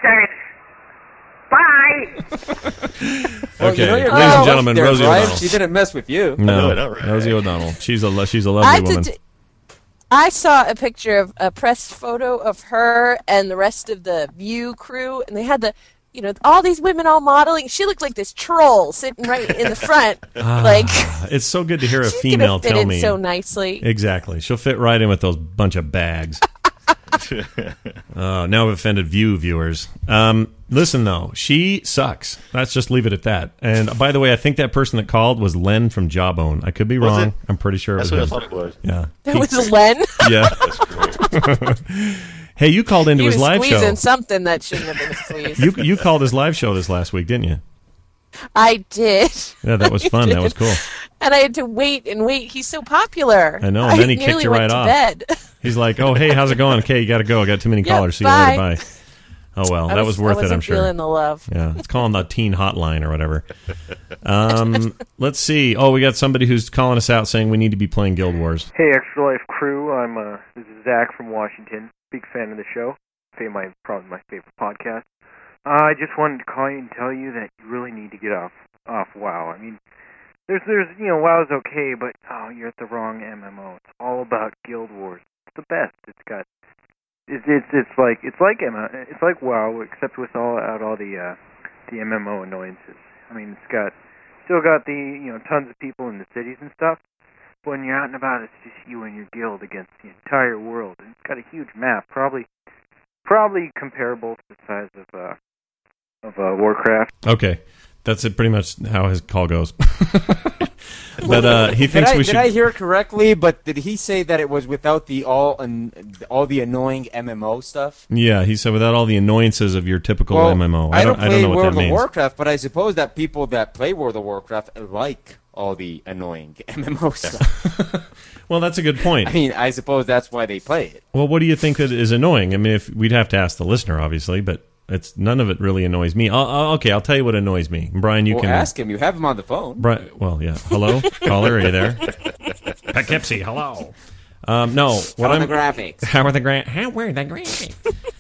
bastards. Bye. Well, Okay, you know you're ladies and right gentlemen, there, Rosie Brian. O'Donnell. She didn't mess with you. No, I know, right? Rosie O'Donnell. She's a lo- she's a I lovely have to woman. d- I saw a picture of a pressed photo of her and the rest of the View crew, and they had the, you know, all these women all modeling. She looked like this troll sitting right in the front. Like, Ah, it's so good to hear a she's female gonna fit tell in me so nicely. Exactly. She'll fit right in with those bunch of bags. uh, now I've offended View viewers. Um, listen, though, she sucks. Let's just leave it at that. And by the way, I think that person that called was Len from Jawbone. I could be Was wrong. it? I'm pretty sure That's it what I was thought him. it was. Yeah. That was Len. Yeah. Hey, you called into He his was live squeezing show. something that shouldn't have been squeezed. You you called his live show this last week, didn't you? I did. Yeah, that was I fun. That did. was cool. And I had to wait and wait. He's so popular. I know. And then he nearly kicked you went right to off. Bed. He's like, "Oh, hey, how's it going? Okay, you got to go. I got too many Yeah, callers. See you later. bye." Bye." Oh well, I that was, was- I worth it. wasn't I'm sure. feeling the love. Yeah, it's calling the teen hotline or whatever. Um, let's see. Oh, we got somebody who's calling us out saying we need to be playing Guild Wars. Hey, Extra Life crew. I'm uh, this is Zach from Washington. Big fan of the show. Say my probably my favorite podcast. Uh, I just wanted to call you and tell you that you really need to get off off WoW. I mean, there's there's you know WoW's okay, but oh, you're at the wrong M M O. It's all about Guild Wars. It's the best. It's got it's it's it's like it's like M it's like WoW except with all out all the uh, the M M O annoyances. I mean, it's got still got the you know tons of people in the cities and stuff. But when you're out and about, it's just you and your guild against the entire world. And it's got a huge map, probably probably comparable to the size of uh, of uh, Warcraft. Okay, that's it. Pretty much how his call goes. But uh, he Did thinks I, we did should. I hear it correctly? But did he say that it was without the all an, all the annoying M M O stuff? Yeah, he said without all the annoyances of your typical Well, M M O. I don't, I play don't know what World that of means. Warcraft, but I suppose that people that play World of Warcraft like all the annoying M M O stuff. Well, that's a good point. I mean, I suppose that's why they play it. Well, what do you think that is annoying? I mean, if we'd have to ask the listener, obviously, but it's none of it really annoys me. I'll, I'll, okay, I'll tell you what annoys me. Brian, you well, can ask him. You have him on the phone. Brian, well, yeah. Hello, caller, are you there? Poughkeepsie, hello. Um, no, what How are I'm the graphics? How are the gra- How were the graphics?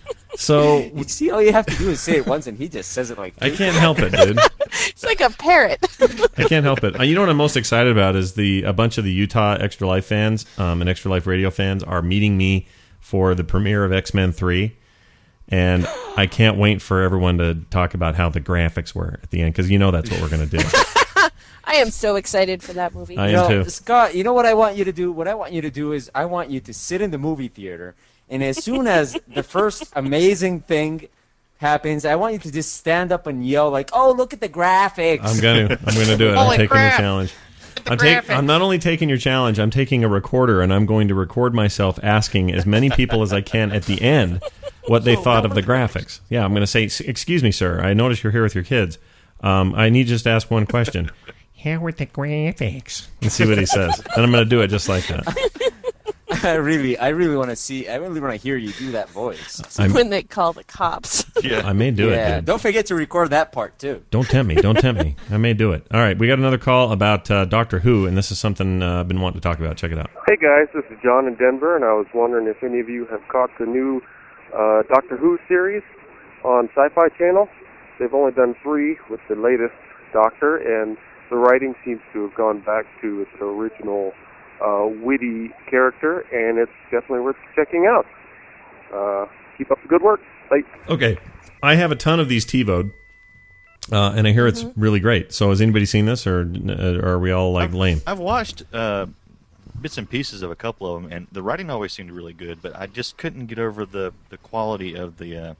So You see, all you have to do is say it once, and he just says it like I this. can't help it, dude. It's like a parrot. I can't help it. Uh, You know what I'm most excited about is the a bunch of the Utah Extra Life fans um, and Extra Life Radio fans are meeting me for the premiere of X-Men three, and I can't wait for everyone to talk about how the graphics were at the end, because you know that's what we're going to do. I am so excited for that movie. I You am know, too. Scott, you know what I want you to do? What I want you to do is I want you to sit in the movie theater, and as soon as the first amazing thing happens, I want you to just stand up and yell like, "Oh, look at the graphics!" I'm gonna, I'm gonna do it. I'm Holy taking crap. your challenge. The I'm, take, graphics. I'm not only taking your challenge. I'm taking a recorder, and I'm going to record myself asking as many people as I can at the end what they thought of the graphics. Yeah, I'm going to say, "Excuse me, sir. I noticed you're here with your kids. Um, I need just to ask one question. How were the graphics? And see what he says. And I'm going to do it just like that. I really, I really want to see. I really want to hear you do that voice. I'm- when they call the cops. I may do it, Yeah, dude. don't forget to record that part too. Don't tempt me. Don't tempt me. I may do it. All right, we got another call about uh, Doctor Who, and this is something uh, I've been wanting to talk about. Check it out. Hey guys, this is John in Denver, and I was wondering if any of you have caught the new uh, Doctor Who series on Sci-Fi Channel. They've only done three with the latest Doctor, and the writing seems to have gone back to its original uh, witty character, and it's definitely worth checking out. Uh, keep up the good work. Bye. Okay, I have a ton of these TiVo'd, uh, and I hear it's really great. So has anybody seen this, or, uh, or are we all like lame? I've watched uh, bits and pieces of a couple of them, and the writing always seemed really good, but I just couldn't get over the, the quality of the, uh,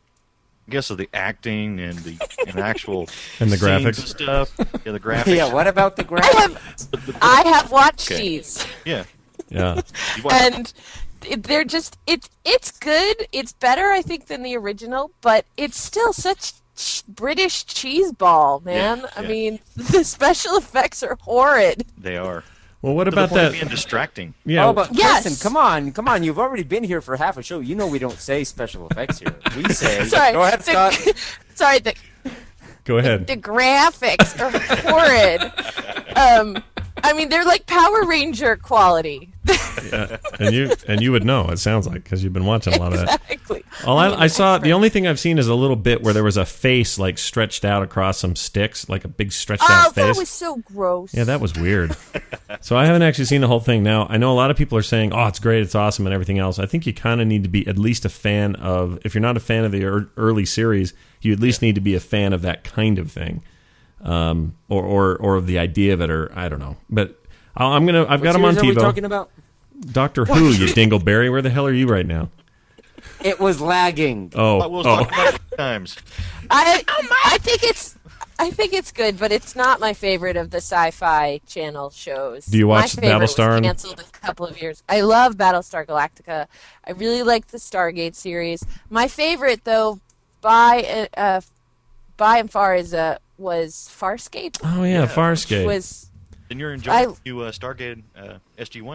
I guess, of the acting and the and actual And the scenes graphics. and stuff. Yeah, the graphics. Yeah, what about the graphics? I have watched Okay. these. Yeah. Yeah. You watched- And it- they're just it it's good. It's better, I think, than the original, but it's still such ch- British cheeseball, man. Yeah, I yeah. mean, the special effects are horrid. They are. Well, what To the about point of that? being distracting. Yeah. Oh, but Yes. listen, come on, come on. You've already been here for half a show. You know we don't say special effects here. We say. Sorry, Go ahead, the- Scott. Sorry, the Go ahead. the graphics are horrid. Um, I mean, they're like Power Ranger quality. Yeah. And you and you would know. It sounds like, because you've been watching a lot of that. Exactly. All I, I saw, the only thing I've seen is a little bit where there was a face like stretched out across some sticks, like a big stretched Oh, out that face. was so gross. Yeah, that was weird. So I haven't actually seen the whole thing. Now, I know a lot of people are saying, oh, it's great, it's awesome, and everything else. I think you kind of need to be at least a fan of, if you're not a fan of the er- early series, you at least need to be a fan of that kind of thing. Um, or, or, or of the idea of it, or I don't know. But I'll, I'm going to, I've What got them on series are we TiVo. talking about? Doctor Who, you dingleberry. Where the hell are you right now? It was lagging. Oh, I will oh. talk about it times. I I think it's I think it's good, but it's not my favorite of the Sci-Fi Channel shows. Do you watch my favorite Battlestar was and- canceled a couple of years. I love Battlestar Galactica. I really like the Stargate series. My favorite, though, by uh, by and far, is uh, was Farscape. Oh, yeah, Farscape. Which was Then you're enjoying I- you uh, Stargate uh, S G one then.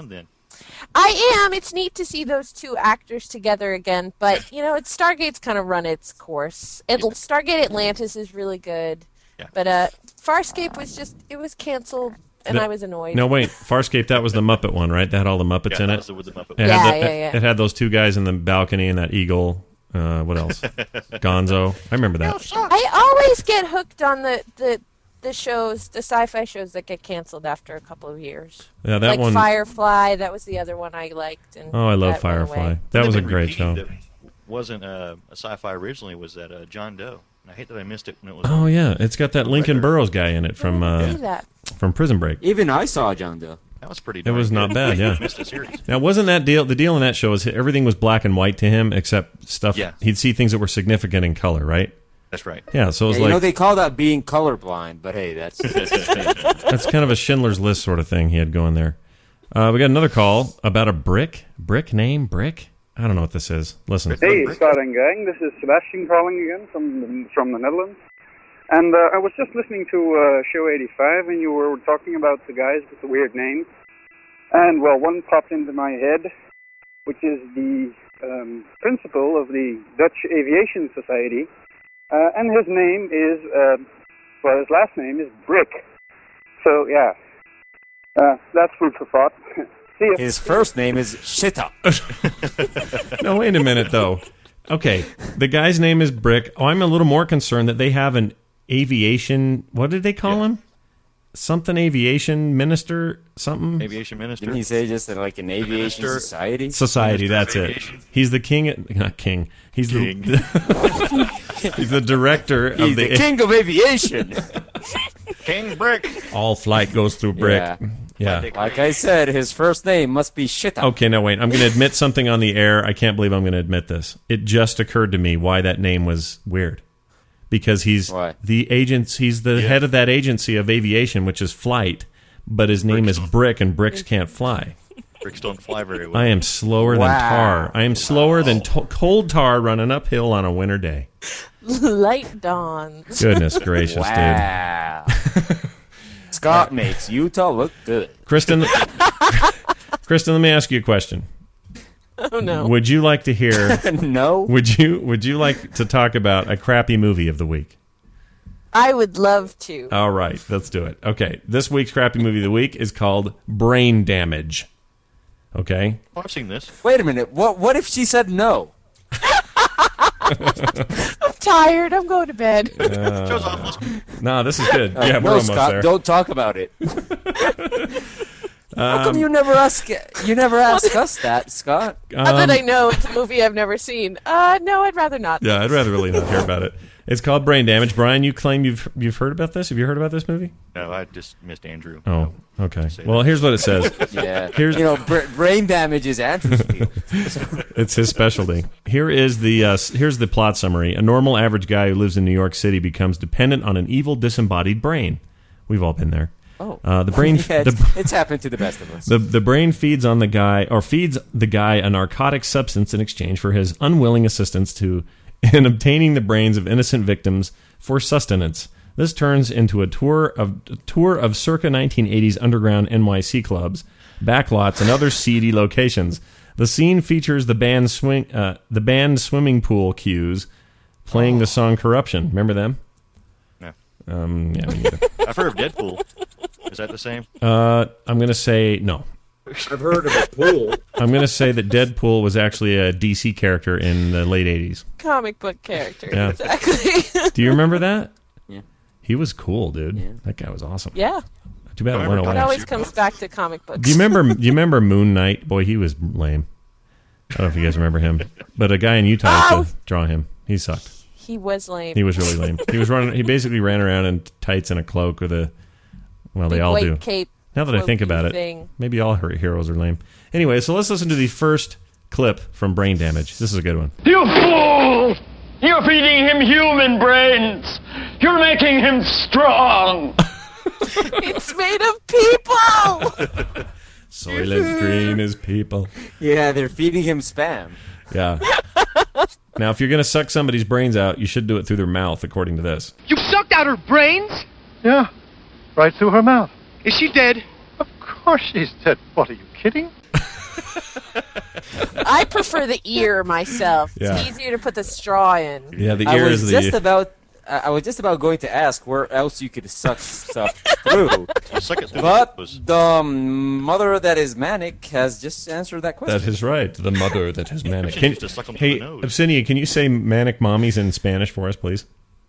I am. It's neat to see those two actors together again, but you know, it's Stargate's kind of run its course. It, Stargate Atlantis is really good, yeah. but uh, Farscape was just it was canceled, and No- I was annoyed. No, wait. Farscape, that was the Muppet one, right? That had all the Muppets Yeah, in that it. was the- with the Muppet It one. had Yeah, the- yeah, yeah. It had those two guys in the balcony and that eagle. Uh, what else? Gonzo. I remember that. I always get hooked on the, the the shows, the sci-fi shows that get canceled after a couple of years. Yeah, that like one- Firefly, that was the other one I liked. And Oh, I love that went Firefly. away. That was a Something great repeating show. that wasn't uh, a sci-fi originally was that uh, John Doe. And I hate that I missed it when it was. Oh yeah, it's got that Lincoln Burrows guy in it from see uh, that. from Prison Break. Even I saw John Doe. That was pretty. It was darn not good. bad, yeah. Missed a series. Now, wasn't that deal? The deal in that show is everything was black and white to him, except stuff. Yeah. He'd see things that were significant in color, right? That's right. Yeah, so it was Yeah, you like know, they call that being colorblind, but hey, that's that's kind of a Schindler's List sort of thing he had going there. Uh, we got another call about a brick. Brick name? Brick? I don't know what this is. Listen. Hey, Scott and gang. This is Sebastian calling again from the, from the Netherlands. And uh, I was just listening to uh, show eighty-five, and you were talking about the guys with the weird names. And, well, one popped into my head, which is the um, principal of the Dutch Aviation Society. Uh, and his name is, uh, well, his last name is Brick. So, yeah. Uh, that's food for thought. See ya. his first name is Shitta. No, wait a minute, though. Okay, the guy's name is Brick. Oh, I'm a little more concerned that they have an aviation. What did they call him? Something aviation minister? Something? Aviation minister. Didn't he say just that, like an aviation Minister. society? Society, Minister of that's it. Aviation. He's the king. Not king. He's King. the. He's the director He's of the. the king of aviation. King Brick. All flight goes through Brick. Yeah. Yeah. Like I said, his first name must be Shitta. Okay, now wait. I'm going to admit something on the air. I can't believe I'm going to admit this. It just occurred to me why that name was weird. Because he's Why? the agent. He's the Yeah. head of that agency of aviation, which is flight. But his name is Brick, and bricks can't fly. Bricks don't fly very well. I am slower than Wow. tar. I am slower than to- cold tar running uphill on a winter day. Light dawns. Goodness gracious, dude. Wow. Scott makes Utah look good. Kristen, Kristen, let me ask you a question. Oh no. Would you like to hear? No. Would you Would you like to talk about a crappy movie of the week? I would love to. All right, let's do it. Okay, this week's crappy movie of the week is called Brain Damage. Okay. Oh, I've seen this. Wait a minute. What What if she said no? I'm tired. I'm going to bed. Show's almost. No, this is good. Uh, Yeah, we're no, almost Scott, there. don't talk about it. How come Um, you never ask you never ask us that, Scott? Not that um, I know it's a movie I've never seen. Uh, no, I'd rather not. Yeah, I'd rather really not hear about it. It's called Brain Damage. Brian, you claim you've you've heard about this? Have you heard about this movie? No, I just missed Andrew. Oh, okay. say Well, that. here's what it says. Yeah. Here's you know, br- brain damage is Andrew's field. It's his specialty. Here is the uh, s- here's the plot summary. A normal average guy who lives in New York City becomes dependent on an evil disembodied brain. We've all been there. Oh. Uh, the brain Yeah, the, it's, it's happened to the best of us. The the brain feeds on the guy or feeds the guy a narcotic substance in exchange for his unwilling assistance to in obtaining the brains of innocent victims for sustenance. This turns into a tour of a tour of circa nineteen eighties underground N Y C clubs, backlots, and other seedy locations. The scene features the band swing uh, the band swimming pool cues playing the song "Corruption." Remember them? No. Um, yeah, me neither. I've heard of Deadpool. Is that the same? Uh, I'm going to say no. I've heard of a pool. I'm going to say that Deadpool was actually a D C character in the late eighties. Comic book character. Yeah. Exactly. Do you remember that? Yeah. He was cool, dude. That guy was awesome. Yeah. Too bad it went It away. always comes back to comic books. Do you remember? Do you remember Moon Knight? Boy, he was lame. I don't know if you guys remember him, but a guy in Utah Oh! used to draw him. He sucked. He was lame. He was really lame. He was running. He basically ran around in tights and a cloak with a. Well, they Big all white do. cape, now that I think cloaky about it, thing. maybe all her heroes are lame. Anyway, so let's listen to the first clip from Brain Damage. This is a good one. You fool! You're feeding him human brains! You're making him strong! It's made of people! Soylent Green is people. Yeah, they're feeding him spam. Yeah. Now, if you're going to suck somebody's brains out, you should do it through their mouth, according to this. You sucked out her brains? Yeah, right through her mouth. Is she dead? Of course she's dead. What, are you kidding? I prefer the ear myself. It's Yeah. easier to put the straw in. Yeah, the I ear was is just the. about. I I was just about going to ask where else you could suck stuff through. Suck it through But the nose. the um, mother that is manic has just answered that question. That is right. The mother that has manic. She Can, used to suck 'em through hey, the nose. Absinia, can you say manic mommies in Spanish for us, please?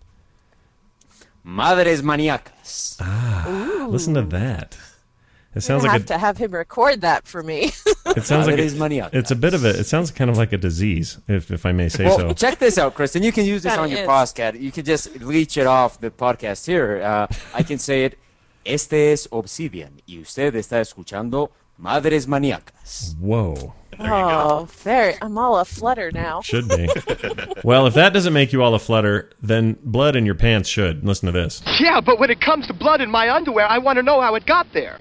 Madres maníacas. Ah, listen to that. It sounds I like have a. to have him record that for me. It sounds like Madres a, maníacas. it's a bit of a. It sounds kind of like a disease, if if I may say Well, so. check this out, Kristen. You can use this Kinda on your is. podcast. You can just leech it off the podcast here. Uh, I can say it. Este es Obsidian y usted está escuchando Madres Maníacas. Whoa, Oh, very. I'm all aflutter now. should be. Well, if that doesn't make you all a flutter, then blood in your pants should. Listen to this. Yeah, but when it comes to blood in my underwear, I want to know how it got there.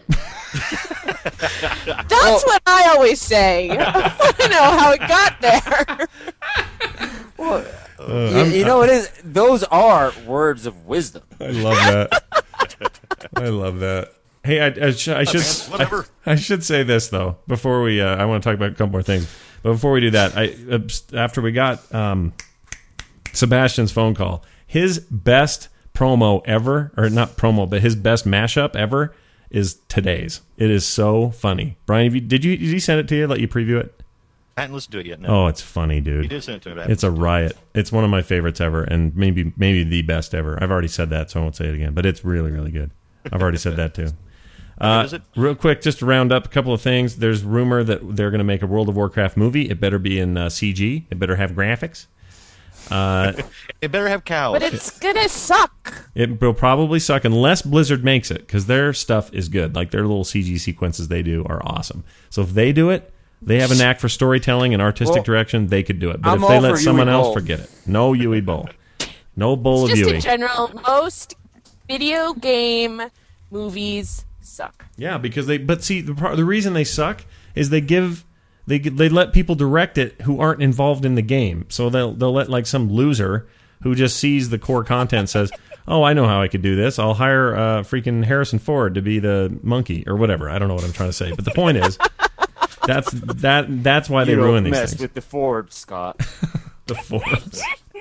That's what I always say. I want to know how it got there. Well, Uh, you, I'm- you know, it is. Those are words of wisdom. I love that. I love that. Hey, I, I, sh- I should whatever. I, I should say this though before we. Uh, I want to talk about a couple more things, but before we do that, I uh, after we got um, Sebastian's phone call, his best promo ever, or not promo, but his best mashup ever is today's. It is so funny. Brian, have you, did you did he send it to you? Let you preview it? I hadn't listened to it yet. No. Oh, it's funny, dude. He did send it to me, but I It's a haven't riot. It's one of my favorites ever, and maybe maybe the best ever. I've already said that, so I won't say it again. But it's really, really good. I've already said that too. Uh, is it? Real quick, just to round up a couple of things. There's rumor that they're going to make a World of Warcraft movie. It better be in uh, C G. It better have graphics. Uh, It better have cows. But it's gonna suck. it will probably suck unless Blizzard makes it, because their stuff is good. Like their little C G sequences they do are awesome. So if they do it, they have a knack for storytelling and artistic Well, direction. They could do it. But I'm if they all let for someone Yui else, Bowl. forget it. No Yui Bowl. No bowl of Just Yui. in general, most video game movies suck. Yeah, because they. But see, the par- the reason they suck is they give they they let people direct it who aren't involved in the game. So they'll they'll let like some loser who just sees the core content says, "Oh, I know how I could do this. I'll hire uh, freaking Harrison Ford to be the monkey or whatever." I don't know what I'm trying to say, but the point is, that's that that's why they you ruin don't these mess things. with the Ford, Scott. The Forbes.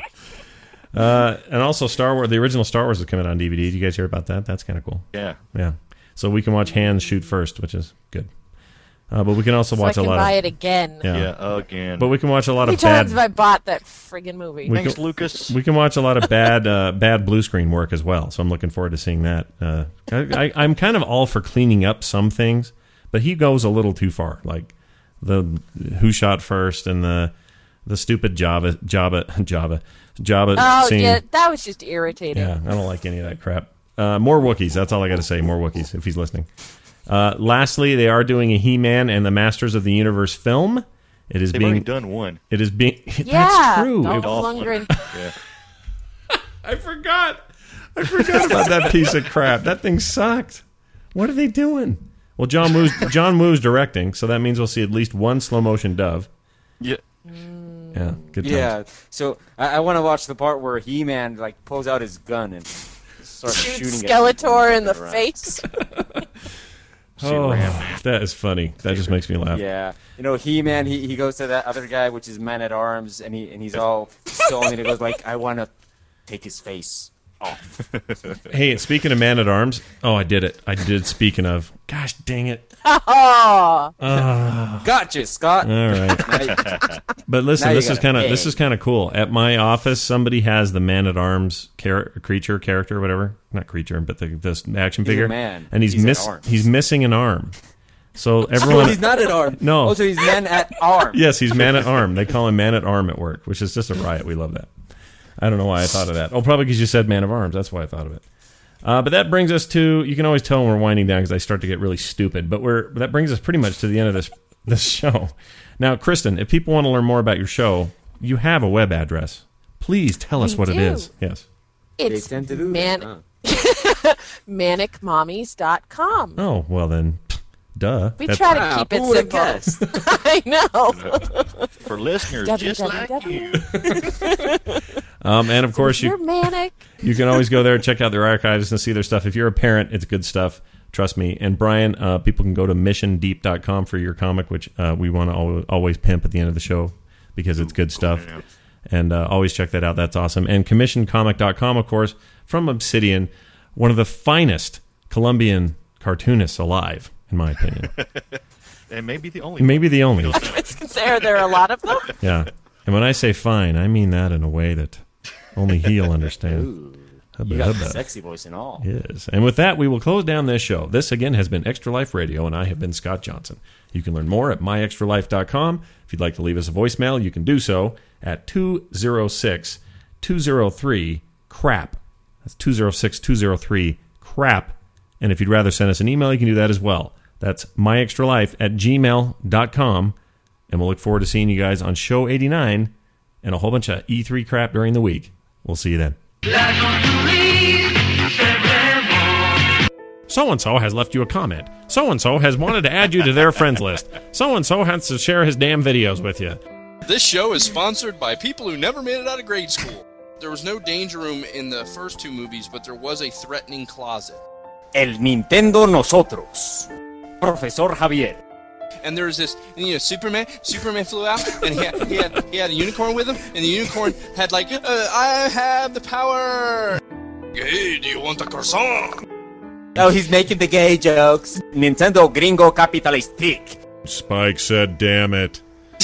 Uh, and also Star Wars, the original Star Wars is coming out on D V D. Did you guys hear about that? That's kind of cool. Yeah. Yeah. So we can watch Hands shoot first, which is good. Uh, but we can also So watch I a can lot buy of it again. Yeah. Yeah, again. But we can watch a lot How many of bad. times have I bought that friggin' movie? we Thanks, can, Lucas. We can watch a lot of bad, uh, bad blue screen work as well. So I'm looking forward to seeing that. Uh, I, I, I'm kind of all for cleaning up some things, but he goes a little too far. Like the who shot first and the the stupid Java Java Java Java Oh, scene. yeah, that was just irritating. Yeah, I don't like any of that crap. Uh, more Wookiees. That's all I got to say. More Wookiees, if he's listening. Uh, lastly, they are doing a He-Man and the Masters of the Universe film. It is They've being already done one. It is being. Yeah, that's true. Dolph It- Lundgren. Yeah. I forgot. I forgot about that piece of crap. That thing sucked. What are they doing? Well, John Woo's John Woo's directing, so that means we'll see at least one slow motion dove. Yeah. Yeah, good times. Yeah, so I, I want to watch the part where He-Man like pulls out his gun and starts Shoots shooting Skeletor at in the around. face. Oh, that is funny. That just makes me laugh. Yeah, you know, He-Man. He, he goes to that other guy, which is Man at Arms, and he and he's all stoned, and he goes like, "I want to take his face off." Hey, speaking of Man at Arms, oh, I did it. I did. Speaking of, gosh dang it. Oh, Ah. Gotcha, Scott. All right. But listen, Now you this is got kind of a this pig. is kind of cool. At my office, somebody has the Man at Arms char- creature character, whatever, not creature, but the this action He's a figure, man. and he's, He's at miss arms. he's missing an arm. So Oh, everyone, he's not at arm. No. Oh, so he's Man at Arm. yes, he's Man at Arm. They call him Man at Arm at work, which is just a riot. We love that. I don't know why I thought of that. Oh, probably because you said Man of Arms. That's why I thought of it. Uh, but that brings us to, you can always tell when we're winding down because I start to get really stupid. But we're that brings us pretty much to the end of this this show. Now, Kristen, if people want to learn more about your show, you have a web address. Please tell us We what it do. is. Yes. it's tend to do man- that, manic mommies dot com. Oh, well then, duh. We That's- try to Ah, keep it who would've guessed? simple. I know. For listeners just like you. Um, and of course, You're you manic. you can always go there and check out their archives and see their stuff. If you're a parent, it's good stuff. Trust me. And Brian, uh, people can go to mission deep dot com for your comic, which uh, we want to always, always pimp at the end of the show because it's good stuff. And uh, always check that out. That's awesome. And commission comic dot com, of course, from Obsidian, one of the finest Colombian cartoonists alive, in my opinion. And maybe the only. Maybe the only. There, there are a lot of them. Yeah. And when I say fine, I mean that in a way that only he'll understand. Ooh, hubba, you got hubba. the sexy voice and all. Yes. And with that, we will close down this show. This, again, has been Extra Life Radio, and I have been Scott Johnson. You can learn more at my extra life dot com. If you'd like to leave us a voicemail, you can do so at two oh six, two oh three, crap. That's two oh six, two oh three, crap. And if you'd rather send us an email, you can do that as well. That's my extra life at gmail dot com. And we'll look forward to seeing you guys on show eighty-nine and a whole bunch of E three crap during the week. We'll see you then. So-and-so has left you a comment. So-and-so has wanted to add you to their friends list. So-and-so has to share his damn videos with you. This show is sponsored by people who never made it out of grade school. There was no danger room in the first two movies, but there was a threatening closet. El Nintendo Nosotros. Profesor Javier. And there was this, you know, Superman. Superman flew out, and he had, he had, he had a unicorn with him, and the unicorn had like, uh, I have the power. Hey, do you want a croissant? Oh, he's making the gay jokes. Nintendo Gringo Capitalistic. Spike said, damn it.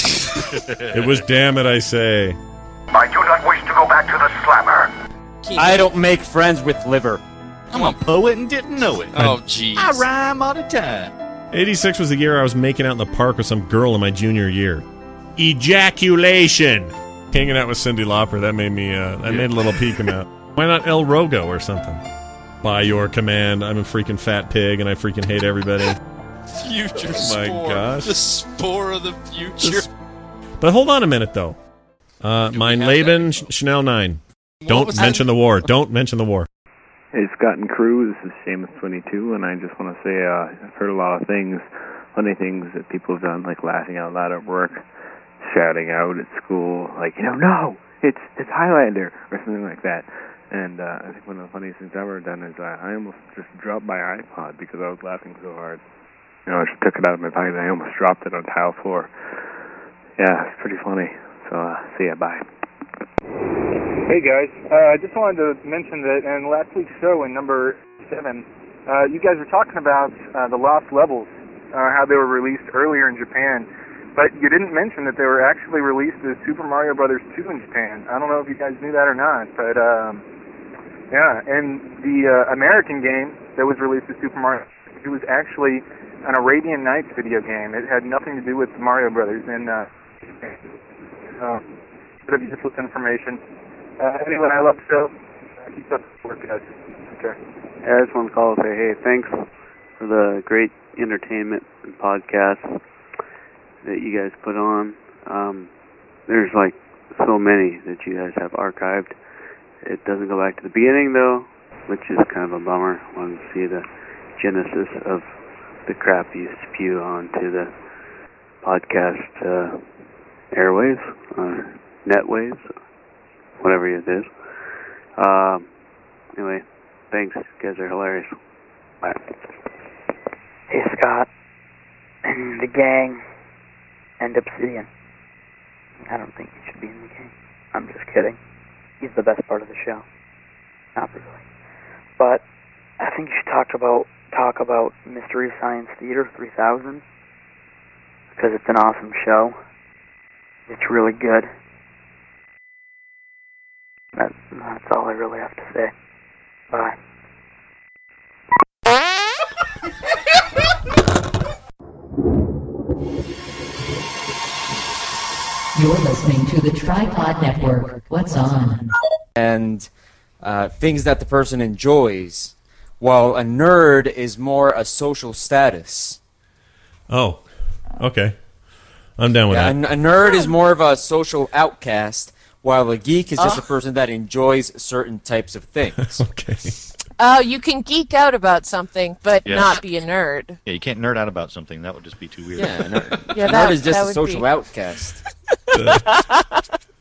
It was damn it, I say. I do not wish to go back to the slammer. I don't make friends with liver. I'm a poet and didn't know it. Oh, jeez. I rhyme all the time. eighty-six was the year I was making out in the park with some girl in my junior year. Ejaculation. Hanging out with Cyndi Lauper, that made me, uh, that made a little pee come out. Why not El Rogo or something? By your command, I'm a freaking fat pig and I freaking hate everybody. Future Oh my spore. gosh. The spore of the future. This- But hold on a minute, though. Uh, mein Leben, Ch- Chanel nine. Don't was mention that? the war. Don't mention the war. Hey, Scott and crew, this is Seamus twenty-two, and I just want to say uh, I've heard a lot of things, funny things that people have done, like laughing out loud at work, shouting out at school, like, you know, no, it's it's Highlander, or something like that. And uh, I think one of the funniest things I've ever done is uh, I almost just dropped my iPod because I was laughing so hard. You know, I just took it out of my pocket and I almost dropped it on tile floor. Yeah, it's pretty funny. So, uh, see ya, bye. Hey guys, uh, I just wanted to mention that in last week's show, in number seven, uh, you guys were talking about uh, the Lost Levels, uh, how they were released earlier in Japan, but you didn't mention that they were actually released as Super Mario Brothers two in Japan. I don't know if you guys knew that or not, but um, yeah, and the uh, American game that was released as Super Mario, it was actually an Arabian Nights video game. It had nothing to do with Mario Brothers, and uh, uh, bit of useless information. Uh, anyway, I love the show. Keep up the work, guys. Okay. Yeah, I just want to call and say, hey, thanks for the great entertainment and podcasts that you guys put on. Um, there's like so many that you guys have archived. It doesn't go back to the beginning, though, which is kind of a bummer. I want to see the genesis of the crap you spew onto the podcast uh, airwaves, or netwaves, whatever it is. Um, anyway, thanks. You guys are hilarious. Bye. Hey, Scott, and the gang, and Obsidian. I don't think he should be in the gang. I'm just kidding. He's the best part of the show. Not really. But I think you should talk about talk about Mystery Science Theater three thousand, because it's an awesome show. It's really good. That, that's all I really have to say. Bye. You're listening to the Tripod Network. What's on? And uh, things that the person enjoys, while a nerd is more a social status. Oh, okay. I'm down with Yeah, that. a, a nerd is more of a social outcast, while a geek is just Oh. a person that enjoys certain types of things. Okay. Oh, you can geek out about something, but Yeah. not be a nerd. Yeah, you can't nerd out about something. That would just be too weird. Yeah, nerd, Yeah, nerd that- is just that a would social be- outcast.